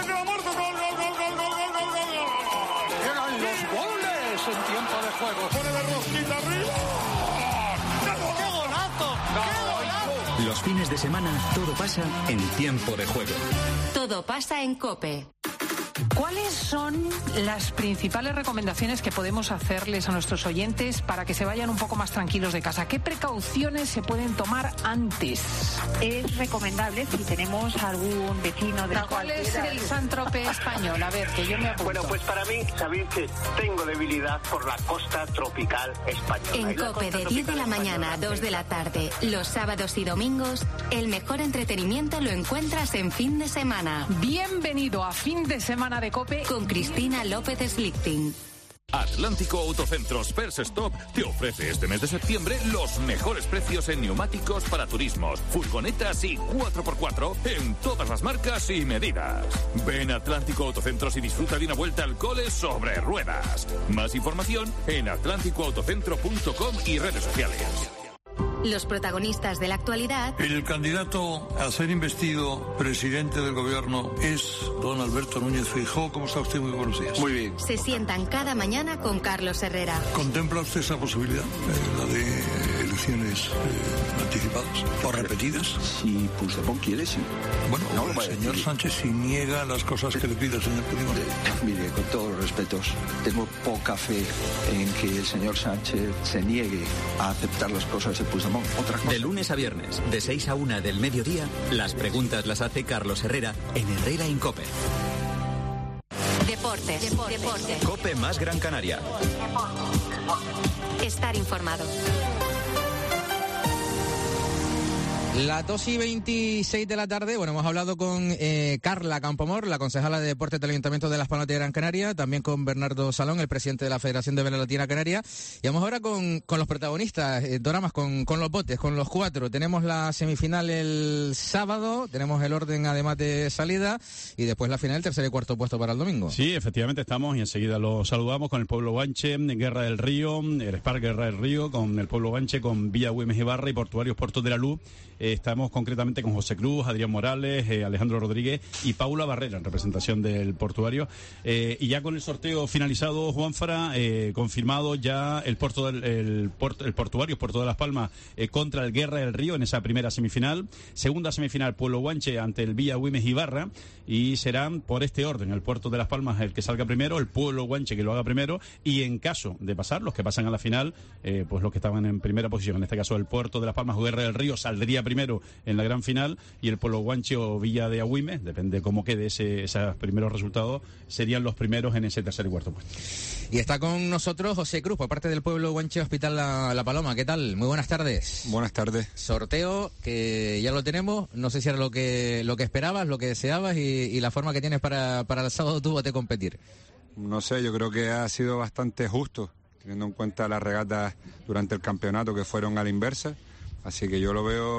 los goles en tiempo de juego. Pone la rosquita arriba. ¡Qué golazo! ¡Qué golazo! Los fines de semana todo pasa en tiempo de juego. Todo pasa en COPE. ¿Cuáles son las principales recomendaciones que podemos hacerles a nuestros oyentes para que se vayan un poco más tranquilos de casa? ¿Qué precauciones se pueden tomar antes? Es recomendable si tenemos algún vecino de ¿Cuál es el Saint-Tropez español? A ver, que yo me apunto. Bueno, pues para mí, sabéis que tengo debilidad por la costa tropical española. En COPE, de 10 de la mañana a 2 de la tarde, los sábados y domingos, el mejor entretenimiento lo encuentras en fin de semana. Bienvenido a Fin de Semana de COPE con Cristina López Slichting. Atlántico Autocentros First Stop te ofrece este mes de septiembre los mejores precios en neumáticos para turismos, furgonetas y 4x4 en todas las marcas y medidas. Ven a Atlántico Autocentros y disfruta de una vuelta al cole sobre ruedas. Más información en atlánticoautocentro.com y redes sociales. Los protagonistas de la actualidad. El candidato a ser investido presidente del gobierno es don Alberto Núñez Feijóo. ¿Cómo está usted? Muy buenos días. Muy bien. Se sientan cada mañana con Carlos Herrera. ¿Contempla usted esa posibilidad? La de elecciones anticipadas o repetidas. Si Puigdemont quiere, sí. Bueno, no, el señor Sánchez si niega las cosas que le pide el señor Puigdemont. Mire, con todos los respetos, tengo poca fe en que el señor Sánchez se niegue a aceptar las cosas de Puigdemont. Otra cosa. De lunes a viernes, de 6 a 1 del mediodía, las preguntas las hace Carlos Herrera en Herrera en COPE. Deportes. COPE más Gran Canaria. Estar informado. La 2:26 de la tarde, bueno, hemos hablado con Carla Campomor, la concejala de Deportes del Ayuntamiento de Las Palmas de Gran Canaria, también con Bernardo Salón, el presidente de la Federación de Vela Latina Canaria, y vamos ahora con los protagonistas, Doramas, con los botes, con los 4. Tenemos la semifinal el sábado, tenemos el orden además de salida, y después la final, el tercer y cuarto puesto para el domingo. Sí, efectivamente estamos, y enseguida lo saludamos con el Pueblo Guanche, Guerra del Río, el Spark Guerra del Río, con el Pueblo Guanche, con Villa Güemes y Barra y Portuarios Puerto de la Luz. Estamos concretamente con José Cruz, Adrián Morales, Alejandro Rodríguez y Paula Barrera en representación del Portuario. Y ya con el sorteo finalizado, Juanfra, confirmado ya el Portuario Puerto de Las Palmas contra el Guerra del Río en esa primera semifinal. Segunda semifinal, Pueblo Guanche ante el Villa Güemes y Barra, y serán por este orden: el Puerto de Las Palmas el que salga primero, el Pueblo Guanche que lo haga primero, y en caso de pasar, los que pasan a la final, pues los que estaban en primera posición, en este caso el Puerto de Las Palmas o Guerra del Río, saldría primero en la gran final, y el Pueblo Guanche o Villa de Agüime, depende cómo quede esos primeros resultados, serían los primeros en ese tercer y cuarto puesto. Y está con nosotros José Cruz, por parte del Pueblo Guanche Hospital La Paloma. ¿Qué tal? Muy buenas tardes. Buenas tardes. Sorteo que ya lo tenemos, no sé si era lo que esperabas, lo que deseabas, y la forma que tienes para el sábado tú de competir. No sé, yo creo que ha sido bastante justo, teniendo en cuenta las regatas durante el campeonato que fueron a la inversa, así que yo lo veo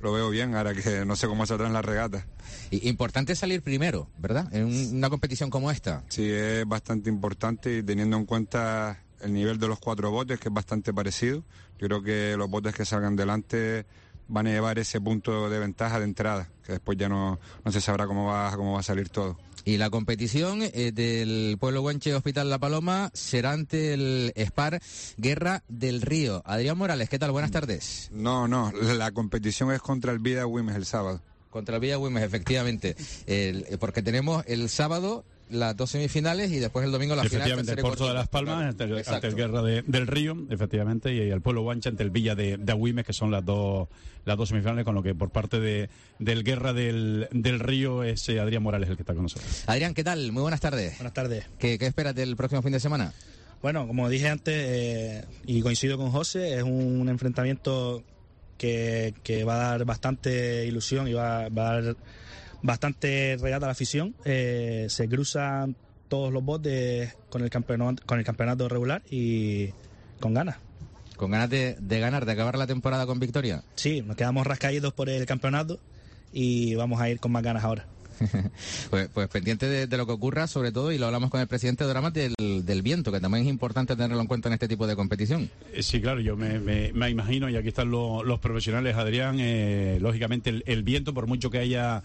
lo veo bien, ahora que no sé cómo saldrán las regatas. Importante salir primero, ¿verdad? En una competición como esta. Sí, es bastante importante y teniendo en cuenta el nivel de los 4 botes, que es bastante parecido. Yo creo que los botes que salgan delante van a llevar ese punto de ventaja de entrada, que después ya no se sabrá cómo va a salir todo. Y la competición del Pueblo Guanche Hospital La Paloma será ante el Spar Guerra del Río. Adrián Morales, ¿qué tal? Buenas tardes. No, la competición es contra el Vida Güemes el sábado. Contra el Vida Güemes, efectivamente. Porque tenemos el sábado las 2 semifinales y después el domingo la final. Efectivamente, el Puerto de las Palmas ante el Guerra del Río, efectivamente, y el Pueblo Guanche ante el Villa de Agüimes, que son las dos semifinales, con lo que por parte del Guerra del Río es Adrián Morales el que está con nosotros. Adrián, ¿qué tal? Muy buenas tardes. Buenas tardes. ¿Qué esperas del próximo fin de semana? Bueno, como dije antes, y coincido con José, es un enfrentamiento que va a dar bastante ilusión y va a dar bastante regata a la afición. Se cruzan todos los botes con el campeonato regular y con ganas. ¿Con ganas de ganar, de acabar la temporada con victoria? Sí, nos quedamos rascaídos por el campeonato y vamos a ir con más ganas ahora. Pues pendiente de lo que ocurra, sobre todo, y lo hablamos con el presidente de Doramas, del viento, que también es importante tenerlo en cuenta en este tipo de competición. Sí, claro, yo me imagino, y aquí están los profesionales, Adrián, lógicamente el viento, por mucho que haya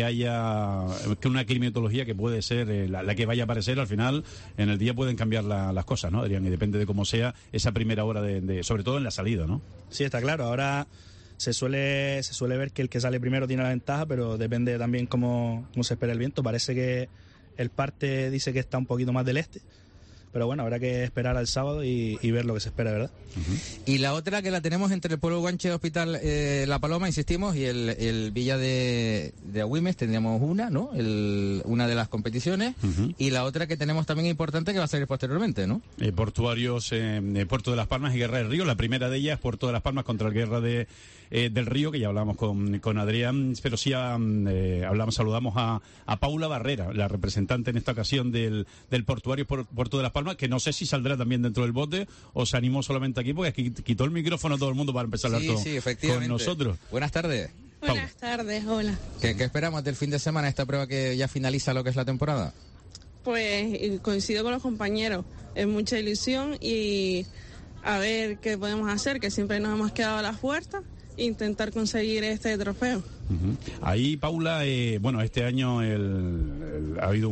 una climatología que puede ser la que vaya a aparecer, al final en el día pueden cambiar las cosas, ¿no, Adrián? Y depende de cómo sea esa primera hora sobre todo en la salida, ¿no? Sí, está claro. Ahora se suele ver que el que sale primero tiene la ventaja, pero depende también cómo se espera el viento. Parece que el parte dice que está un poquito más del este, pero bueno, habrá que esperar al sábado y ver lo que se espera, ¿verdad? Uh-huh. Y la otra que la tenemos entre el Pueblo Guanche Hospital La Paloma, insistimos, y el Villa de Agüimes, tendríamos una, ¿no? Una de las competiciones, uh-huh. Y la otra que tenemos también importante que va a salir posteriormente, ¿no? Portuarios, Puerto de las Palmas y Guerra del Río. La primera de ellas, Puerto de las Palmas contra el Guerra del Río, que ya hablamos con Adrián, pero sí saludamos a Paula Barrera, la representante en esta ocasión del Portuario Puerto de las Palmas, que no sé si saldrá también dentro del bote o se animó solamente aquí, porque aquí quitó el micrófono a todo el mundo para empezar a hablar con nosotros. Buenas tardes. Buenas tardes, hola. ¿Qué esperamos del fin de semana, esta prueba que ya finaliza lo que es la temporada? Pues coincido con los compañeros, es mucha ilusión y a ver qué podemos hacer, que siempre nos hemos quedado a las puertas, intentar conseguir este trofeo. Uh-huh. Ahí, Paula, este año ha habido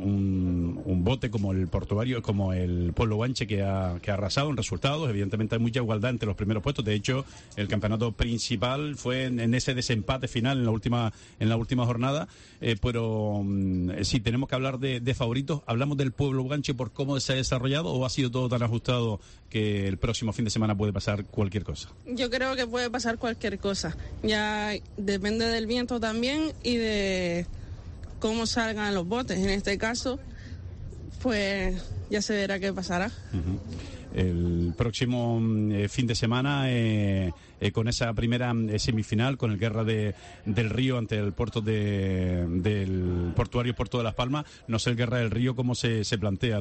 un bote como el Portuario, como el Pueblo Guanche, que ha arrasado en resultados. Evidentemente hay mucha igualdad entre los primeros puestos. De hecho, el campeonato principal fue en ese desempate final en la última jornada. Pero si tenemos que hablar de favoritos, ¿hablamos del Pueblo Guanche por cómo se ha desarrollado o ha sido todo tan ajustado que el próximo fin de semana puede pasar cualquier cosa? Yo creo que puede pasar cualquier cosa. Ya depende del viento también y de cómo salgan los botes. En este caso, pues ya se verá qué pasará. Uh-huh. El próximo fin de semana, con esa primera semifinal, con el Guerra del Río ante el puerto del Portuario Puerto de las Palmas, no sé el Guerra del Río cómo se plantea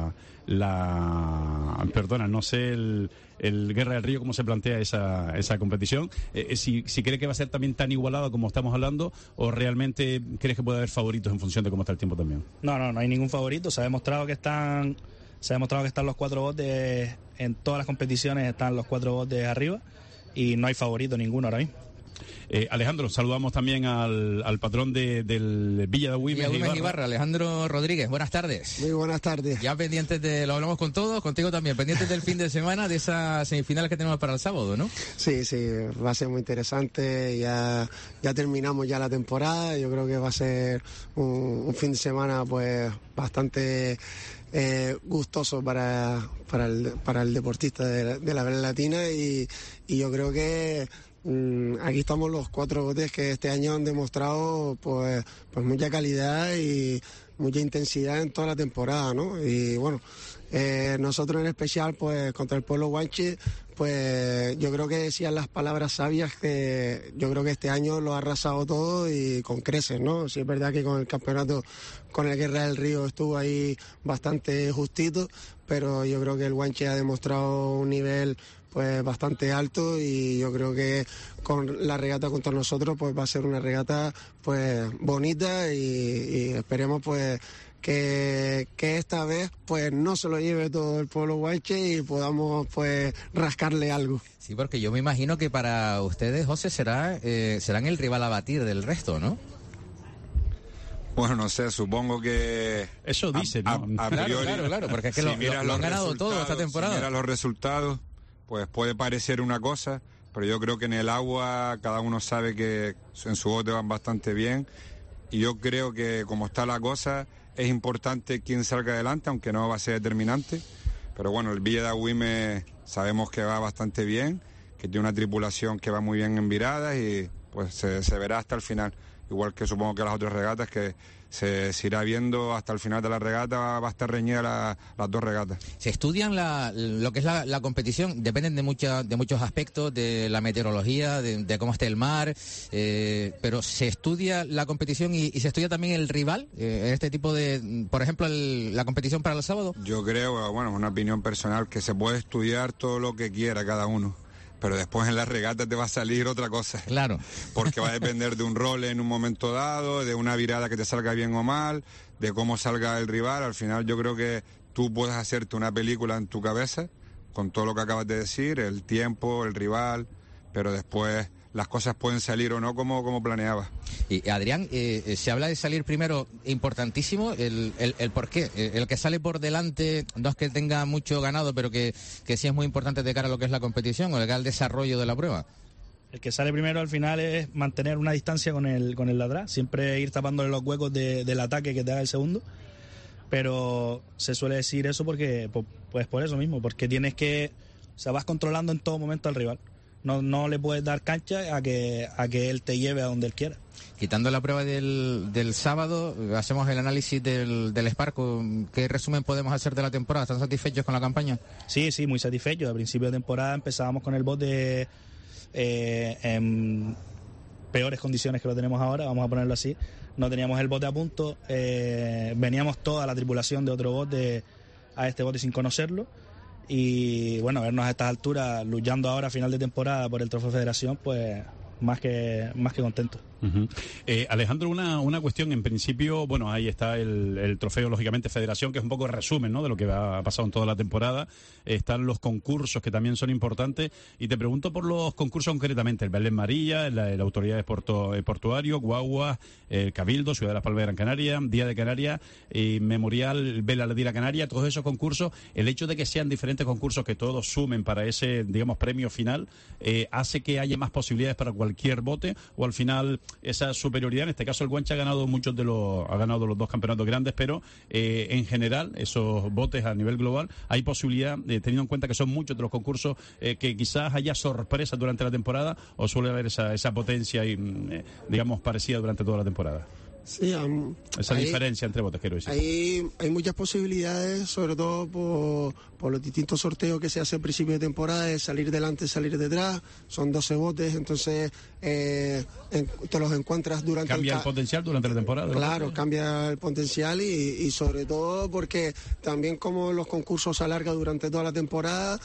no sé el Guerra del Río cómo se plantea esa competición, si cree que va a ser también tan igualada como estamos hablando, o realmente crees que puede haber favoritos en función de cómo está el tiempo también. No hay ningún favorito. Se ha demostrado que están los 4 botes en todas las competiciones, están los 4 botes arriba y no hay favorito ninguno ahora mismo. Alejandro, saludamos también al patrón del Villa de Agüimes Ibarra, Alejandro Rodríguez. Buenas tardes. Muy buenas tardes. Ya pendientes lo hablamos con todos, contigo también, pendientes del fin de semana, de esas semifinales que tenemos para el sábado, ¿no? Sí, va a ser muy interesante. Ya terminamos ya la temporada. Yo creo que va a ser un fin de semana pues bastante gustoso para el deportista de la Vela Latina y yo creo que aquí estamos los 4 botes que este año han demostrado pues mucha calidad y mucha intensidad en toda la temporada, ¿no? Y bueno, Nosotros en especial, pues contra el pueblo guanche, pues yo creo que decían las palabras sabias que yo creo que este año lo ha arrasado todo y con creces, ¿no? Sí es verdad que con el campeonato, con el Guerra del Río estuvo ahí bastante justito, pero yo creo que el guanche ha demostrado un nivel pues bastante alto y yo creo que con la regata contra nosotros pues va a ser una regata pues bonita y esperemos pues que esta vez pues no se lo lleve todo el pueblo guanche y podamos pues rascarle algo. Sí, porque yo me imagino que para ustedes, José, serán el rival a batir del resto, ¿no? Bueno, no sé, supongo que... Eso dice, ¿no? A priori, claro, porque es que si lo han ganado todo esta temporada. Si miras los resultados, pues puede parecer una cosa, pero yo creo que en el agua cada uno sabe que en su bote van bastante bien y yo creo que como está la cosa es importante quién salga adelante, aunque no va a ser determinante, pero bueno, el Villa de Agüime sabemos que va bastante bien, que tiene una tripulación que va muy bien en viradas y pues se verá hasta el final, igual que supongo que las otras regatas que se irá viendo hasta el final de la regata, va a estar reñida las dos regatas. Se estudian lo que es la competición, dependen de muchos aspectos, de la meteorología, de cómo esté el mar, pero se estudia la competición y se estudia también el rival, en este tipo de, por ejemplo, la competición para el sábado. Yo creo, bueno, es una opinión personal, que se puede estudiar todo lo que quiera cada uno, pero después en la regata te va a salir otra cosa. Claro. Porque va a depender de un rol en un momento dado, de una virada que te salga bien o mal, de cómo salga el rival. Al final yo creo que tú puedes hacerte una película en tu cabeza con todo lo que acabas de decir, el tiempo, el rival, pero después las cosas pueden salir o no como planeabas. Y Adrián, se habla de salir primero, importantísimo, el por qué. El que sale por delante no es que tenga mucho ganado, pero que sí es muy importante de cara a lo que es la competición o de cara al desarrollo de la prueba. El que sale primero al final es mantener una distancia con el de atrás, siempre ir tapándole los huecos del ataque que te haga el segundo. Pero se suele decir eso porque, pues por eso mismo, porque tienes que, o sea, vas controlando en todo momento al rival. No le puedes dar cancha a que él te lleve a donde él quiera. Quitando la prueba del sábado, hacemos el análisis del Sparco. ¿Qué resumen podemos hacer de la temporada? ¿Están satisfechos con la campaña? Sí, muy satisfechos. A principio de temporada empezábamos con el bote en peores condiciones que lo tenemos ahora, vamos a ponerlo así. No teníamos el bote a punto, veníamos toda la tripulación de otro bote a este bote sin conocerlo. Y bueno, vernos a estas alturas luchando ahora a final de temporada por el Trofeo Federación, pues más que contento. Uh-huh. Alejandro, una cuestión, en principio, bueno, ahí está el trofeo, lógicamente, Federación, que es un poco el resumen, ¿no?, de lo que ha pasado en toda la temporada. Están los concursos, que también son importantes, y te pregunto por los concursos concretamente: el Belén María, la Autoridad de Portuario, Guagua, el Cabildo, Ciudad de Las Palmas de Gran Canaria, Día de Canarias, Memorial Vela Ladera Canaria, todos esos concursos. El hecho de que sean diferentes concursos que todos sumen para ese, digamos, premio final, hace que haya más posibilidades para cualquier bote, o al final esa superioridad. En este caso el Guanche ha ganado los dos campeonatos grandes, pero en general esos botes a nivel global hay posibilidad, teniendo en cuenta que son muchos de los concursos, que quizás haya sorpresas durante la temporada, o suele haber esa potencia y, digamos, parecida durante toda la temporada. Sí, esa diferencia entre botes, quiero decir. Hay muchas posibilidades, sobre todo por los distintos sorteos que se hacen al principio de temporada, de salir delante, salir detrás. Son 12 botes, entonces te los encuentras durante ¿Cambia el potencial durante la temporada? Claro, cambia el potencial y sobre todo porque también como los concursos se alargan durante toda la temporada,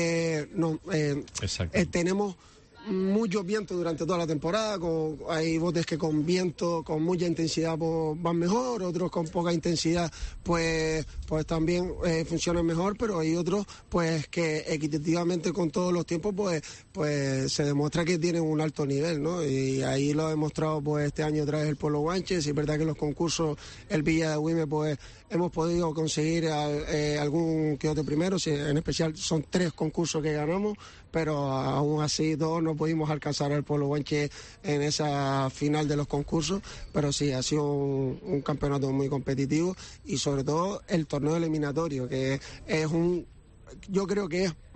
tenemos mucho viento durante toda la temporada. Hay botes que con viento, con mucha intensidad, pues, van mejor, otros con poca intensidad pues también funcionan mejor, pero hay otros pues que equitativamente con todos los tiempos pues se demuestra que tienen un alto nivel, ¿no? Y ahí lo ha demostrado pues este año otra vez el Pueblo Guanche. Sí, es verdad que en los concursos el Villa de Agüime pues hemos podido conseguir algún que otro primero, sí, en especial son 3 concursos que ganamos, pero aún así todos no pudimos alcanzar al Pueblo Guanche en esa final de los concursos, pero sí, ha sido un campeonato muy competitivo y sobre todo el torneo eliminatorio, que es yo creo que es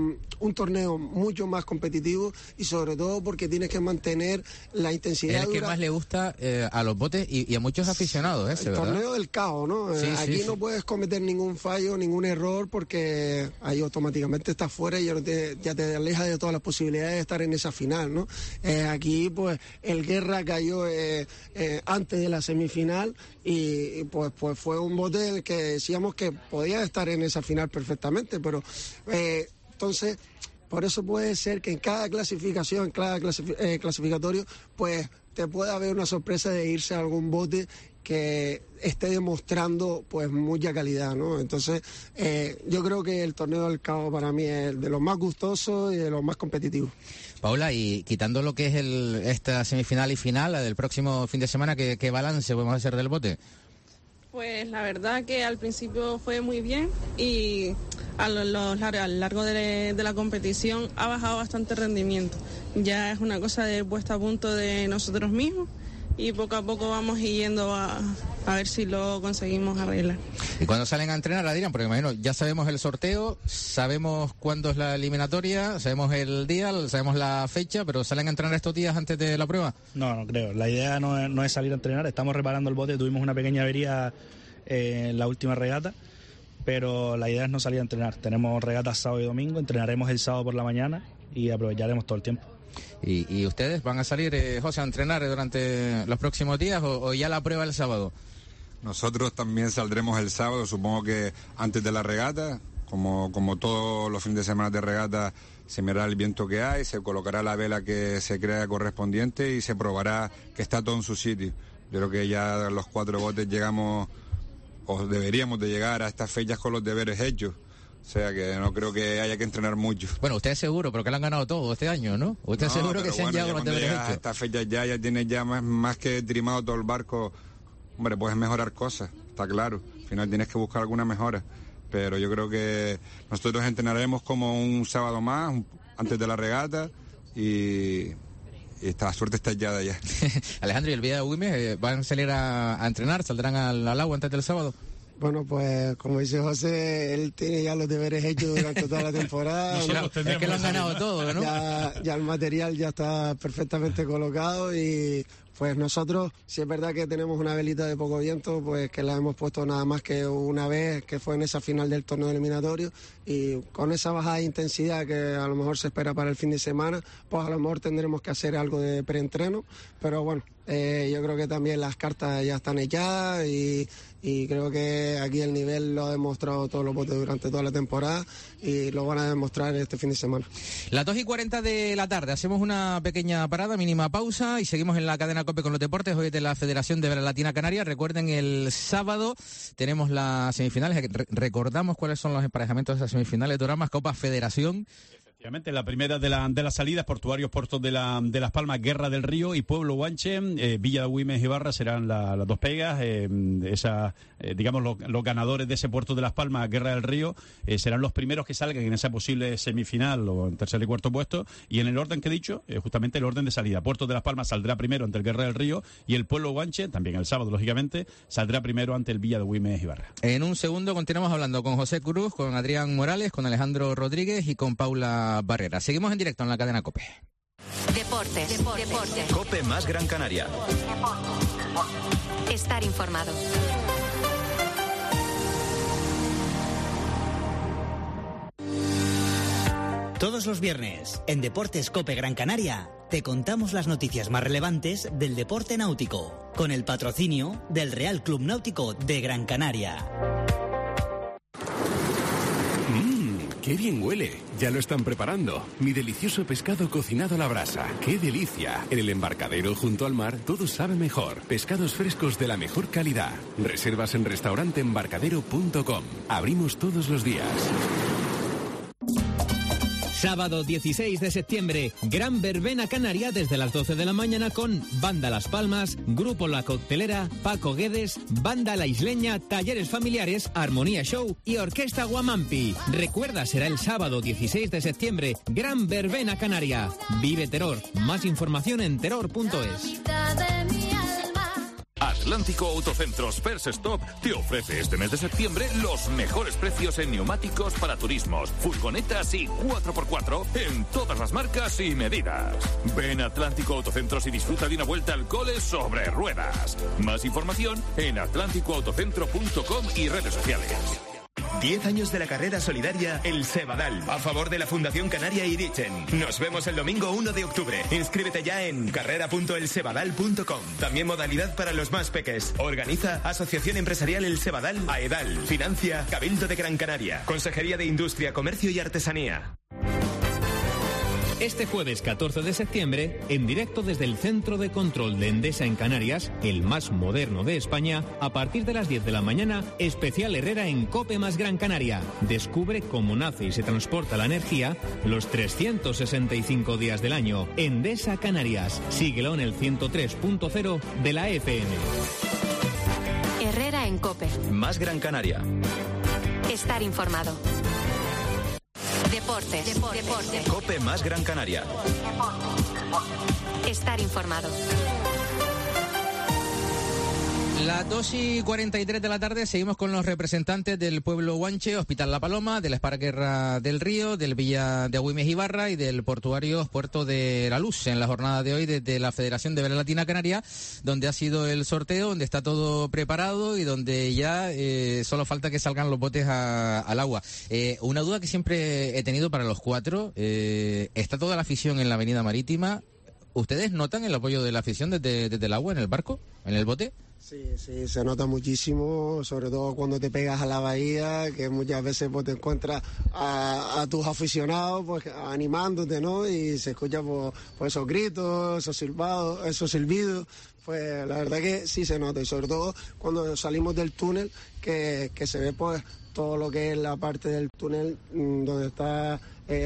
un torneo mucho más competitivo y sobre todo porque tienes que mantener la intensidad. Es el que más le gusta a los botes y a muchos aficionados, el torneo del caos, ¿no? Sí, aquí no puedes cometer ningún fallo, ningún error, porque ahí automáticamente estás fuera y ya te alejas de todas las posibilidades de estar en esa final, ¿no? Aquí pues el Guerra cayó antes de la semifinal y pues fue un bote el que decíamos que podía estar en esa final perfectamente, pero entonces por eso puede ser que en cada clasificación, en cada clasificatorio, pues te pueda haber una sorpresa de irse a algún bote que esté demostrando pues mucha calidad, ¿no? Entonces yo creo que el torneo del Cabo para mí es de los más gustosos y de los más competitivos. Paula, y quitando lo que es esta semifinal y final, la del próximo fin de semana, ¿qué balance podemos hacer del bote? Pues la verdad que al principio fue muy bien y a lo largo de la competición ha bajado bastante rendimiento. Ya es una cosa de puesta a punto de nosotros mismos y poco a poco vamos yendo a ver si lo conseguimos arreglar. ¿Y cuando salen a entrenar, Adrián? Porque imagino, ya sabemos el sorteo, sabemos cuándo es la eliminatoria, sabemos el día, sabemos la fecha, pero ¿salen a entrenar estos días antes de la prueba? No creo. La idea no es salir a entrenar, estamos reparando el bote, tuvimos una pequeña avería en la última regata, pero la idea es no salir a entrenar. Tenemos regatas sábado y domingo, entrenaremos el sábado por la mañana y aprovecharemos todo el tiempo. ¿Y ustedes van a salir, José, a entrenar durante los próximos días o ya la prueba el sábado? Nosotros también saldremos el sábado, supongo que antes de la regata, como todos los fines de semana de regata, se mirará el viento que hay, se colocará la vela que se crea correspondiente y se probará que está todo en su sitio. Yo creo que ya los 4 botes llegamos, o deberíamos de llegar a estas fechas con los deberes hechos. O sea que no creo que haya que entrenar mucho. Bueno, usted es seguro, pero que lo han ganado todo este año, ¿no? Usted es seguro que se han llegado los deberes hechos. A estas fechas ya tienes ya más que trimado todo el barco. Hombre, puedes mejorar cosas, está claro. Al final tienes que buscar alguna mejora. Pero yo creo que nosotros entrenaremos como un sábado más, antes de la regata, y la suerte está echada ya. Alejandro, ¿y el Villa de Agüimes van a salir a entrenar? ¿Saldrán al agua antes del sábado? Bueno, pues como dice José, él tiene ya los deberes hechos durante toda la temporada. Es que lo han ganado todo, ¿no? Ya el material ya está perfectamente colocado y pues nosotros, si es verdad que tenemos una velita de poco viento, pues que la hemos puesto nada más que una vez, que fue en esa final del torneo eliminatorio, y con esa bajada de intensidad que a lo mejor se espera para el fin de semana, pues a lo mejor tendremos que hacer algo de preentreno, pero bueno, yo creo que también las cartas ya están echadas y creo que aquí el nivel lo ha demostrado todos los botes durante toda la temporada y lo van a demostrar este fin de semana. Las 2:40 de la tarde, hacemos una pequeña parada, mínima pausa y seguimos en la cadena COPE con los deportes. Hoy de la Federación de Vela Latina Canaria. Recuerden, el sábado tenemos las semifinales. Recordamos cuáles son los emparejamientos de esas semifinales. Doramas, Copa Federación. Efectivamente, la primera de las salidas, Portuarios Puertos de Las Palmas, Guerra del Río y Pueblo Guanche, Villa de Agüimes y Barra serán las dos pegas. Digamos, los ganadores de ese Puerto de Las Palmas, Guerra del Río, serán los primeros que salgan en esa posible semifinal o en tercer y cuarto puesto. Y en el orden que he dicho, justamente el orden de salida. Puerto de Las Palmas saldrá primero ante el Guerra del Río y el Pueblo Guanche, también el sábado, lógicamente, saldrá primero ante el Villa de Agüimes y Barra. En un segundo continuamos hablando con José Cruz, con Adrián Morales, con Alejandro Rodríguez y con Paula Barrera. Seguimos en directo en la cadena COPE. Deportes. COPE más Gran Canaria. Estar informado. Todos los viernes, en Deportes COPE Gran Canaria, te contamos las noticias más relevantes del deporte náutico, con el patrocinio del Real Club Náutico de Gran Canaria. ¡Qué bien huele! Ya lo están preparando. Mi delicioso pescado cocinado a la brasa. ¡Qué delicia! En el embarcadero junto al mar todo sabe mejor. Pescados frescos de la mejor calidad. Reservas en restauranteembarcadero.com. Abrimos todos los días. Sábado 16 de septiembre, gran verbena canaria desde las 12 de la mañana con Banda Las Palmas, Grupo La Coctelera, Paco Guedes, Banda La Isleña, Talleres Familiares, Armonía Show y Orquesta Guamampi. Recuerda, será el sábado 16 de septiembre, gran verbena canaria. Vive Terror. Más información en terror.es. Atlántico Autocentros First Stop te ofrece este mes de septiembre los mejores precios en neumáticos para turismos, furgonetas y 4x4 en todas las marcas y medidas. Ven a Atlántico Autocentros y disfruta de una vuelta al cole sobre ruedas. Más información en atlánticoautocentro.com y redes sociales. 10 años de la carrera solidaria El Sebadal, a favor de la Fundación Canaria Irichen. Nos vemos el domingo 1 de octubre. Inscríbete ya en carrera.elsebadal.com. También modalidad para los más peques. Organiza Asociación Empresarial El Sebadal, AEDAL. Financia Cabildo de Gran Canaria. Consejería de Industria, Comercio y Artesanía. Este jueves 14 de septiembre, en directo desde el Centro de Control de Endesa en Canarias, el más moderno de España, a partir de las 10 de la mañana, especial Herrera en COPE más Gran Canaria. Descubre cómo nace y se transporta la energía los 365 días del año. Endesa Canarias. Síguelo en el 103.0 de la FM. Herrera en COPE. Más Gran Canaria. Estar informado. Deportes. COPE más Gran Canaria. Estar informado. Las 2:43 de la tarde seguimos con los representantes del pueblo guanche, Hospital La Paloma, del Spar Guerra del Río, del Villa de Agüimes y Barra y del Portuario Puerto de la Luz en la jornada de hoy desde la Federación de Vela Latina Canaria, donde ha sido el sorteo, donde está todo preparado y donde ya solo falta que salgan los botes al agua. Una duda que siempre he tenido para los cuatro, ¿está toda la afición en la Avenida Marítima? ¿Ustedes notan el apoyo de la afición desde el agua, en el barco, en el bote? Sí, se nota muchísimo, sobre todo cuando te pegas a la bahía, que muchas veces pues, te encuentras a tus aficionados pues animándote, ¿no? Y se escucha por esos gritos, esos silbados, esos silbidos. Pues la verdad que sí se nota, y sobre todo cuando salimos del túnel, que se ve pues todo lo que es la parte del túnel donde está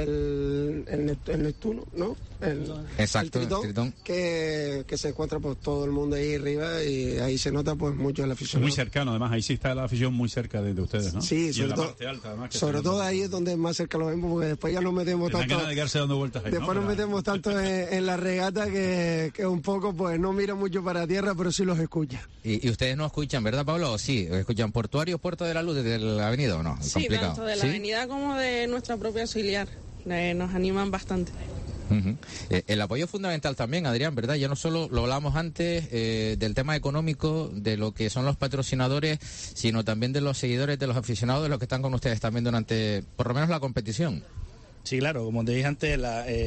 el Neptuno, ¿no? Exacto, el Tritón. Que se encuentra pues todo el mundo ahí arriba, y ahí se nota pues mucho la afición. Muy cercano, además, ahí sí está la afición muy cerca de ustedes, ¿no? Sí, y sobre en la todo, parte alta, además, sobre todo ahí es donde más cerca lo vemos, porque después ya nos metemos tanto. De quedarse dando vueltas ahí, después nos metemos tanto en la regata que un poco pues no mira mucho para tierra, pero sí los escucha. Y ustedes no escuchan, ¿verdad, Pablo? Sí, escuchan Portuarios, Puerto de la Luz desde la avenida, ¿o no? Sí, complicado. tanto de la avenida como de nuestra propia auxiliar. Nos animan bastante. Uh-huh. El apoyo es fundamental también, Adrián, ¿verdad? Ya no solo lo hablábamos antes del tema económico, de lo que son los patrocinadores, sino también de los seguidores, de los aficionados, de los que están con ustedes también durante, por lo menos, la competición. Sí, claro, como te dije antes,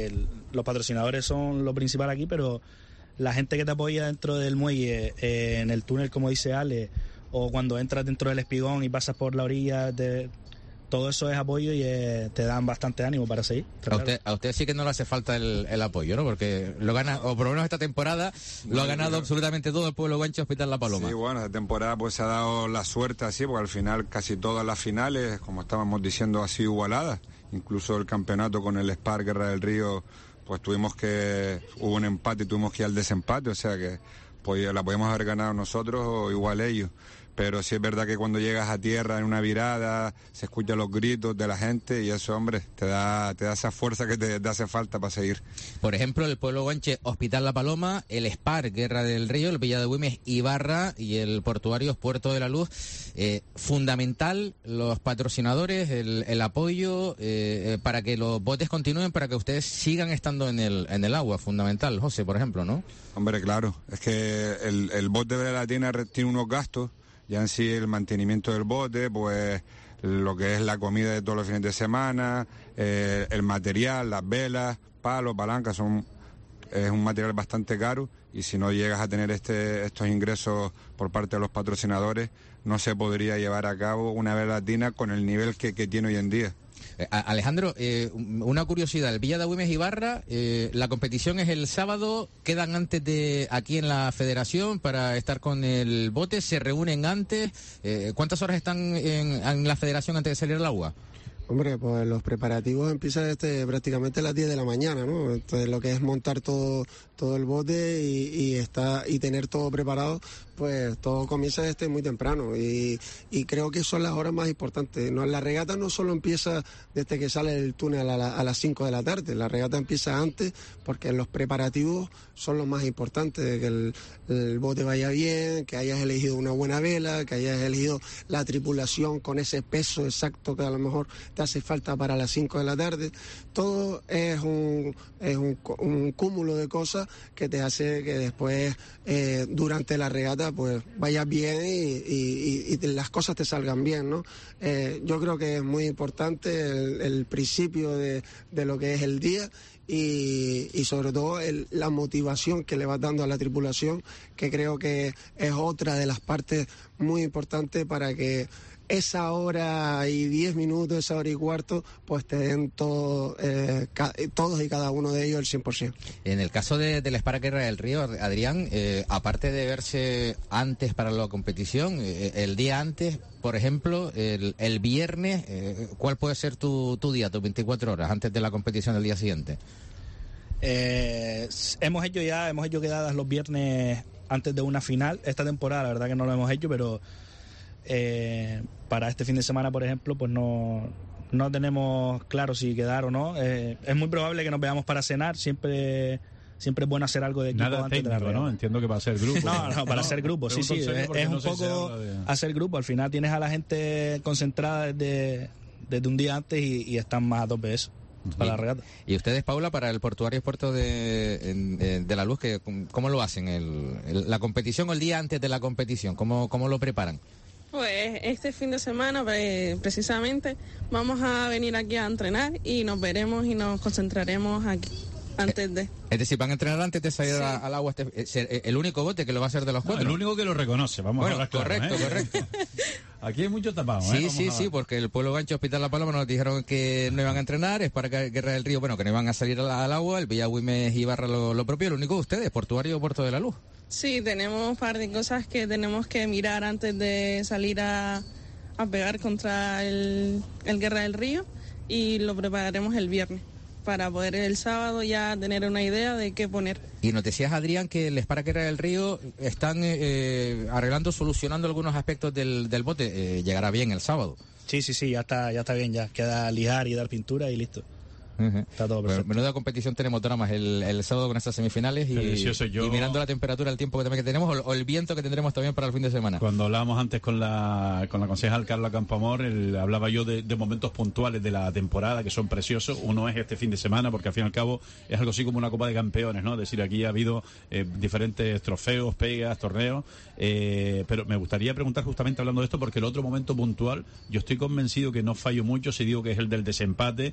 los patrocinadores son lo principal aquí, pero la gente que te apoya dentro del muelle, en el túnel, como dice Ale, o cuando entras dentro del espigón y pasas por la orilla, todo eso es apoyo y te dan bastante ánimo para seguir. A usted sí que no le hace falta el apoyo, ¿no? Porque lo gana, o por lo menos esta temporada, lo ha ganado absolutamente todo el pueblo guanche Hospital La Paloma. Sí, bueno, esta temporada pues se ha dado la suerte así, porque al final casi todas las finales, como estábamos diciendo, ha sido igualadas. Incluso el campeonato con el Spar Guerra del Río, pues hubo un empate y tuvimos que ir al desempate, o sea que pues la podíamos haber ganado nosotros o igual ellos. Pero sí es verdad que cuando llegas a tierra en una virada, se escuchan los gritos de la gente y eso, hombre, te da esa fuerza que te hace falta para seguir. Por ejemplo, el pueblo guanche Hospital La Paloma, el Spar Guerra del Río, el Villa de Agüimes y Barra y el Portuario Puerto de la Luz. Fundamental los patrocinadores, el apoyo para que los botes continúen, para que ustedes sigan estando en el agua. Fundamental, José, por ejemplo, ¿no? Hombre, claro, es que el bote de Vela Latina tiene unos gastos. Ya en sí el mantenimiento del bote, pues lo que es la comida de todos los fines de semana, el material, las velas, palos, palancas, es un material bastante caro, y si no llegas a tener estos ingresos por parte de los patrocinadores, no se podría llevar a cabo una Vela Latina con el nivel que tiene hoy en día. Alejandro, una curiosidad, el Villa de Agüimes y Barra, la competición es el sábado, quedan antes de aquí en la federación para estar con el bote, se reúnen antes, ¿cuántas horas están en la federación antes de salir al agua? Hombre, pues los preparativos empiezan prácticamente a las 10 de la mañana, ¿no? Entonces lo que es montar todo el bote y tener todo preparado, pues todo comienza muy temprano y creo que son las horas más importantes. No, la regata no solo empieza desde que sale el túnel a las 5 de la tarde, la regata empieza antes porque los preparativos son los más importantes, que el bote vaya bien, que hayas elegido una buena vela, que hayas elegido la tripulación con ese peso exacto que a lo mejor te hace falta para las 5 de la tarde. Todo es un cúmulo de cosas que te hace que después durante la regata pues vayas bien y las cosas te salgan bien, ¿no? Yo creo que es muy importante el principio de lo que es el día y sobre todo la motivación que le vas dando a la tripulación, que creo que es otra de las partes muy importantes para que esa hora y 10 minutos, esa hora y cuarto, pues te den todos y cada uno de ellos el 100%. En el caso del Spark Guerra del Río, Adrián, aparte de verse antes para la competición, el día antes, por ejemplo, el viernes, ¿cuál puede ser tu día, tus 24 horas antes de la competición del día siguiente? Hemos hecho quedadas los viernes antes de una final. Esta temporada la verdad que no lo hemos hecho, pero para este fin de semana, por ejemplo, pues no tenemos claro si quedar o no. Es muy probable que nos veamos para cenar. Siempre es bueno hacer algo de equipo. Nada antes técnico, de la regata, ¿no? Entiendo que va a ser grupo. No, para hacer grupo, sí. Es un poco hacer grupo. Al final tienes a la gente concentrada desde un día antes y están más a tope de eso. Para la regata. ¿Y ustedes, Paula, para el Portuario Puerto de la Luz, cómo lo hacen? ¿La competición o el día antes de la competición? ¿Cómo lo preparan? Pues este fin de semana, precisamente, vamos a venir aquí a entrenar y nos veremos y nos concentraremos aquí antes de... Es decir, van a entrenar antes de salir al agua. El único bote que lo va a hacer de los cuatro. El único que lo reconoce, vamos a hablar claro, correcto. Aquí hay mucho tapado, Sí, porque el Pueblo Gancho Hospital La Paloma nos dijeron que no iban a entrenar, es para Guerra del Río, que no iban a salir al agua, el Villa Güimes y Barra lo propio, el único de ustedes, Portuario Puerto de la Luz. Sí, tenemos un par de cosas que tenemos que mirar antes de salir a pegar contra el Guerra del Río y lo prepararemos el viernes para poder el sábado ya tener una idea de qué poner. Y nos decías, Adrián, que el Spark Guerra del Río están solucionando algunos aspectos del bote. Llegará bien el sábado. Sí, ya está bien, ya queda lijar y dar pintura y listo. Está todo perfecto. Menuda competición tenemos, dramas el sábado con estas semifinales y mirando la temperatura, el tiempo que tenemos o el viento que tendremos también para el fin de semana. Cuando hablábamos antes con la concejal Carla Campoamor, hablaba yo de momentos puntuales de la temporada que son preciosos. Uno es este fin de semana, porque al fin y al cabo es algo así como una Copa de Campeones, ¿no? Es decir, aquí ha habido diferentes trofeos, pegas, torneos, pero me gustaría preguntar justamente hablando de esto, porque el otro momento puntual, yo estoy convencido que no fallo mucho si digo que es el del desempate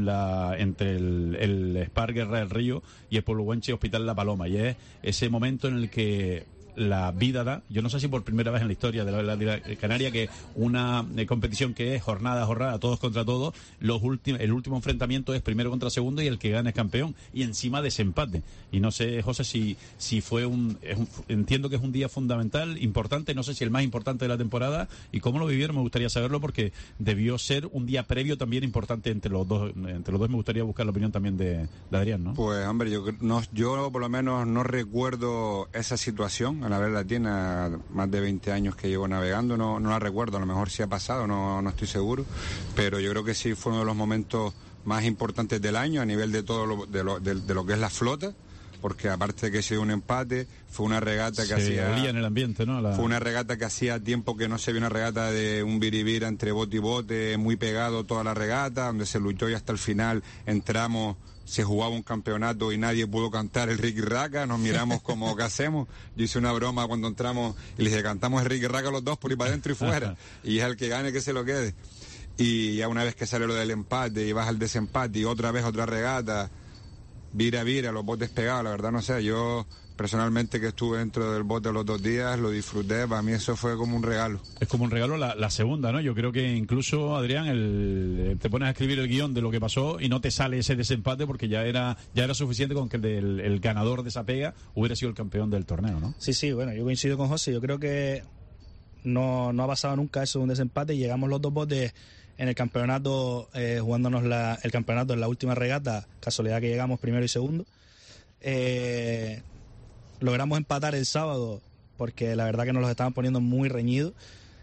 entre el Spark Guerra del Río y el Pueblo Güenche Hospital La Paloma, y es ese momento en el que la vida da, yo no sé si por primera vez en la historia de la Liga Canaria, que una competición que es jornada, todos contra todos, el último enfrentamiento es primero contra segundo y el que gana es campeón, y encima desempate. Y no sé, José, si fue entiendo que es un día fundamental, importante, no sé si el más importante de la temporada, y cómo lo vivieron, me gustaría saberlo, porque debió ser un día previo también importante entre los dos. Me gustaría buscar la opinión también de Adrián, ¿no? Pues, hombre, yo por lo menos no recuerdo esa situación. A la vez Latina, más de 20 años que llevo navegando, no la recuerdo, a lo mejor sí ha pasado, no estoy seguro, pero yo creo que sí fue uno de los momentos más importantes del año a nivel de todo lo que es la flota, porque aparte de que se dio un empate, fue una regata que hacía... en el ambiente, ¿no? Fue una regata que hacía tiempo que no se vio una regata de un biribira entre bote y bote, muy pegado toda la regata, donde se luchó y hasta el final entramos... Se jugaba un campeonato y nadie pudo cantar el Ricky Raca, nos miramos como ¿qué hacemos? Yo hice una broma cuando entramos y le dije, cantamos el Ricky Raca los dos por ir para adentro y fuera, y es el que gane que se lo quede. Y ya una vez que sale lo del empate y vas al desempate y otra vez otra regata, vira, los botes pegados, la verdad no sé, yo personalmente que estuve dentro del bote los 2 días, lo disfruté, para mí eso fue como un regalo. Es como un regalo la segunda, ¿no? Yo creo que incluso, Adrián, te pones a escribir el guión de lo que pasó y no te sale ese desempate porque ya era suficiente con que el ganador de esa pega hubiera sido el campeón del torneo, ¿no? Sí, bueno, yo coincido con José, yo creo que no ha pasado nunca eso de un desempate y llegamos los 2 botes en el campeonato, jugándonos el campeonato en la última regata, casualidad que llegamos primero y segundo. Logramos empatar el sábado porque la verdad que nos los estaban poniendo muy reñidos.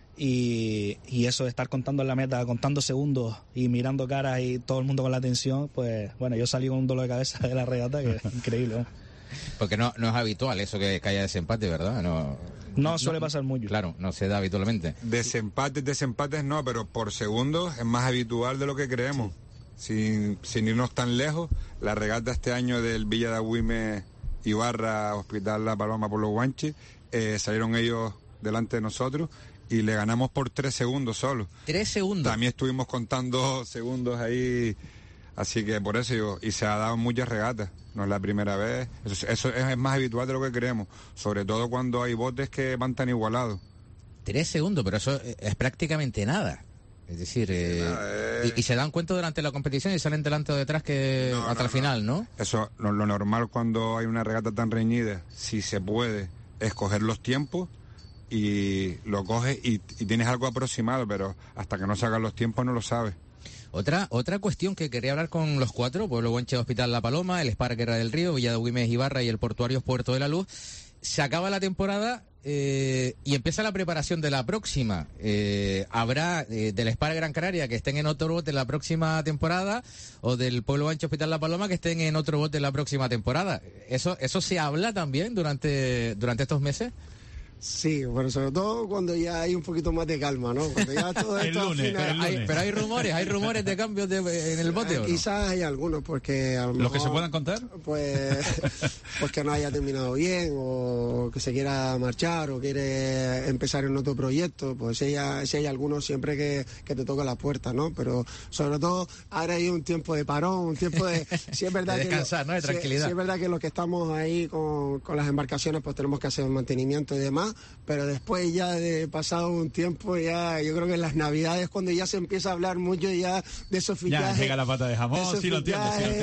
Y eso de estar contando en la meta, contando segundos y mirando caras y todo el mundo con la atención, pues bueno, yo salí con un dolor de cabeza de la regata que es increíble, ¿no? Porque no es habitual eso que haya desempate, ¿verdad? No suele pasar mucho. Claro, no se da habitualmente. Desempates no, pero por segundos es más habitual de lo que creemos. Sí. Sin irnos tan lejos, la regata este año del Villa de Agüime Ibarra Hospital La Paloma por los Guanches, salieron ellos delante de nosotros y le ganamos por 3 segundos solo. 3 segundos. También estuvimos contando segundos ahí, así que por eso digo, y se ha dado muchas regatas, no es la primera vez, eso es más habitual de lo que creemos, sobre todo cuando hay botes que van tan igualados. 3 segundos, pero eso es prácticamente nada. Es decir, y se dan cuenta durante la competición y salen delante o detrás que hasta el final, ¿no? Eso, lo normal cuando hay una regata tan reñida, si se puede, es coger los tiempos y lo coges y tienes algo aproximado, pero hasta que no salgan los tiempos no lo sabes. Otra cuestión que quería hablar con los 4, Pueblo Guanche Hospital La Paloma, el Spar Guerra del Río, Villa de Agüimes Ibarra y el Portuarios Puerto de la Luz. Se acaba la temporada y empieza la preparación de la próxima. ¿Habrá del Spar Gran Canaria que estén en otro bote la próxima temporada o del Pueblo Guanche Hospital La Paloma que estén en otro bote la próxima temporada? ¿Eso se habla también durante estos meses? Sí, pero sobre todo cuando ya hay un poquito más de calma, ¿no? Cuando ya todo esto el lunes. Pero hay rumores de cambios en el bote, ¿o no? Quizás hay algunos, porque a lo mejor, ¿los que se puedan contar? Pues que no haya terminado bien, o que se quiera marchar, o quiere empezar en otro proyecto, pues si hay algunos siempre que te toca la puerta, ¿no? Pero sobre todo ahora hay un tiempo de parón, un tiempo de... Si es verdad de descansar, ¿no? De tranquilidad. Si es verdad que los que estamos ahí con las embarcaciones, pues tenemos que hacer mantenimiento y demás, pero después ya de pasado un tiempo, ya yo creo que en las Navidades, cuando ya se empieza a hablar mucho ya de esos fichajes, ya llega la pata de jamón, sí lo entiendo.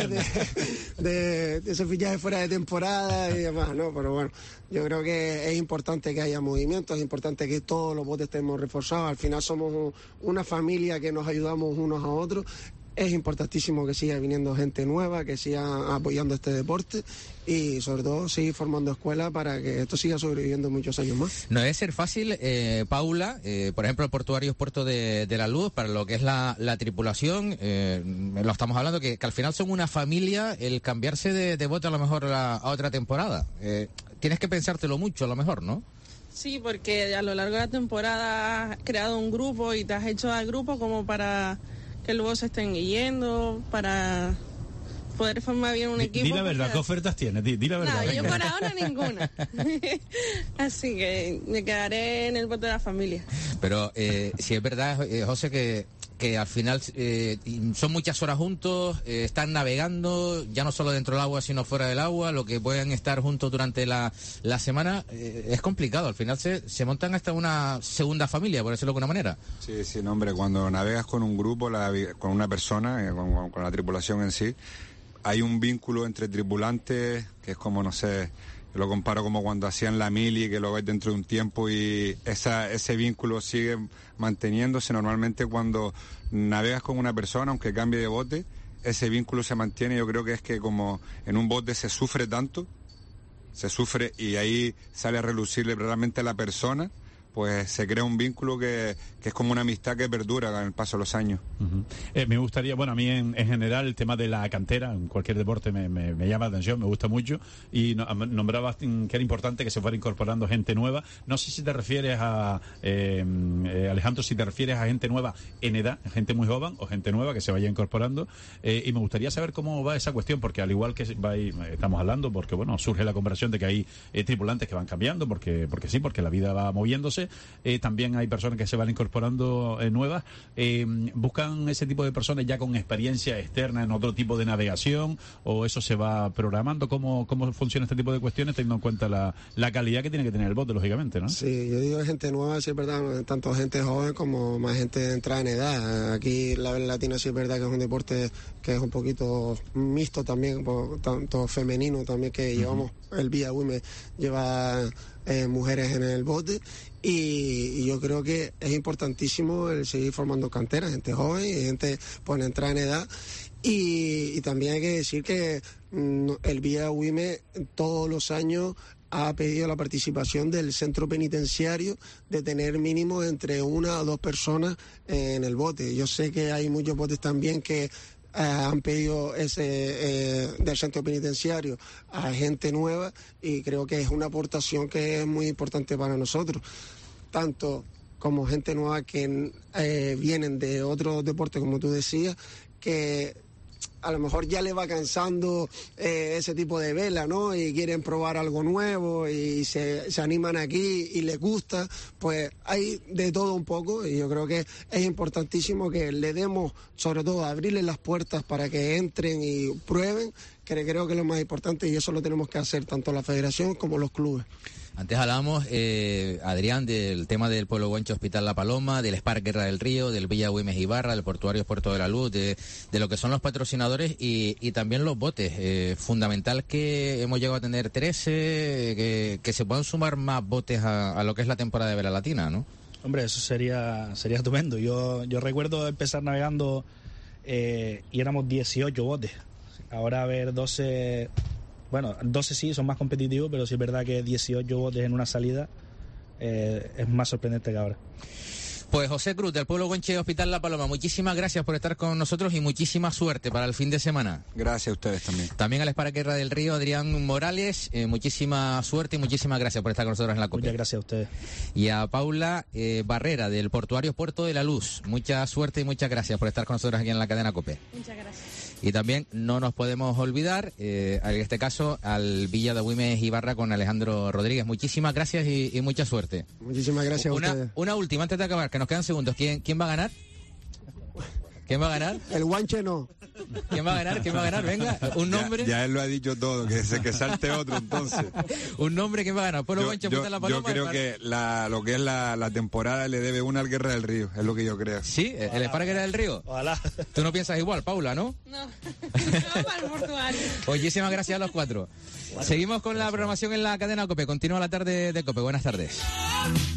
De esos fichajes fuera de temporada y demás, ¿no? Pero bueno, yo creo que es importante que haya movimiento, es importante que todos los botes estemos reforzados, al final somos una familia que nos ayudamos unos a otros. Es importantísimo que siga viniendo gente nueva, que siga apoyando este deporte y sobre todo seguir formando escuelas para que esto siga sobreviviendo muchos años más. No debe ser fácil, Paula, por ejemplo, el Portuarios Puerto de la Luz, para lo que es la tripulación, lo estamos hablando, que al final son una familia, el cambiarse de bote a lo mejor a otra temporada. Tienes que pensártelo mucho a lo mejor, ¿no? Sí, porque a lo largo de la temporada has creado un grupo y te has hecho al grupo como para que luego se estén yendo, para poder formar bien un equipo. Di la verdad, ¿qué ofertas tienes? Di la verdad. No, yo por ahora ninguna. Así que me quedaré en el bote de la familia. Pero si es verdad, José, que al final son muchas horas juntos, están navegando, ya no solo dentro del agua, sino fuera del agua, lo que pueden estar juntos durante la semana, es complicado. Al final se montan hasta una segunda familia, por decirlo de alguna manera. Sí, no, hombre, cuando navegas con un grupo, con una persona, con la tripulación en sí, hay un vínculo entre tripulantes que es como, no sé, lo comparo como cuando hacían la mili, que lo ves dentro de un tiempo y ese vínculo sigue manteniéndose. Normalmente cuando navegas con una persona, aunque cambie de bote, ese vínculo se mantiene. Yo creo que es que como en un bote se sufre tanto, y ahí sale a relucirle realmente a la persona, pues se crea un vínculo que es como una amistad que perdura con el paso de los años. Uh-huh. Me gustaría, bueno, a mí en general el tema de la cantera, en cualquier deporte me llama la atención, me gusta mucho, y nombrabas que era importante que se fuera incorporando gente nueva. No sé si te refieres a, Alejandro, si te refieres a gente nueva en edad, gente muy joven o gente nueva que se vaya incorporando, y me gustaría saber cómo va esa cuestión, porque al igual que estamos hablando, porque bueno, surge la comparación de que hay tripulantes que van cambiando, porque la vida va moviéndose. También hay personas que se van incorporando nuevas. ¿Buscan ese tipo de personas ya con experiencia externa en otro tipo de navegación o eso se va programando? ¿Cómo funciona este tipo de cuestiones teniendo en cuenta la calidad que tiene que tener el bote, lógicamente, ¿no? Sí, yo digo gente nueva, sí es verdad, tanto gente joven como más gente entrada en edad. Aquí la vela latina sí es verdad que es un deporte que es un poquito mixto también, tanto femenino también, que llevamos, el Villa Agüimes lleva mujeres en el bote, y yo creo que es importantísimo el seguir formando canteras, gente joven y gente por entrar en edad. Y también hay que decir que el Villa Agüimes todos los años ha pedido la participación del centro penitenciario de tener mínimo entre 1 o 2 personas en el bote. Yo sé que hay muchos botes también que han pedido del centro penitenciario a gente nueva, y creo que es una aportación que es muy importante para nosotros, tanto como gente nueva que vienen de otros deportes, como tú decías, que a lo mejor ya le va cansando ese tipo de vela, ¿no? Y quieren probar algo nuevo y se animan aquí y les gusta. Pues hay de todo un poco, y yo creo que es importantísimo que le demos, sobre todo, abrirles las puertas para que entren y prueben, que creo que es lo más importante, y eso lo tenemos que hacer tanto la federación como los clubes. Antes hablábamos, Adrián, del tema del Pueblo Guanche Hospital La Paloma, del Spark Guerra del Río, del Villa Agüimes Ibarra, del Portuario Puerto de la Luz, de lo que son los patrocinadores y también los botes. Fundamental que hemos llegado a tener 13, que se puedan sumar más botes a lo que es la temporada de Vela Latina, ¿no? Hombre, eso sería estupendo. Yo recuerdo empezar navegando y éramos 18 botes. Ahora a ver 12... Bueno, 12 sí, son más competitivos, pero sí es verdad que 18 botes en una salida es más sorprendente que ahora. Pues José Cruz, del Pueblo Guanche Hospital La Paloma, muchísimas gracias por estar con nosotros y muchísima suerte para el fin de semana. Gracias a ustedes también. También al Spark Guerra del Río, Adrián Morales, muchísima suerte y muchísimas gracias por estar con nosotros en la COPE. Muchas gracias a ustedes. Y a Paula Barrera, del Portuario Puerto de la Luz, mucha suerte y muchas gracias por estar con nosotros aquí en la cadena COPE. Muchas gracias. Y también no nos podemos olvidar, en este caso, al Villa de Agüimes Ibarra con Alejandro Rodríguez. Muchísimas gracias y mucha suerte. Muchísimas gracias a ustedes. Una última, antes de acabar, que nos quedan segundos. ¿Quién va a ganar? ¿Quién va a ganar? El Guanche no. ¿Quién va a ganar? ¿Quién va a ganar? Venga, un nombre. Ya él lo ha dicho todo, que salte otro entonces. Un nombre, ¿quién va a ganar? Pueblo Guanche, Punta La Paloma. Yo creo que lo que es la temporada le debe una al Guerra del Río, es lo que yo creo. ¿Sí? ¿El Spark Guerra del Río? Ojalá. Tú no piensas igual, Paula, ¿no? No, para el portuario. Muchísimas gracias a los 4. Seguimos con la programación en la cadena COPE. Continúa la tarde de COPE. Buenas tardes.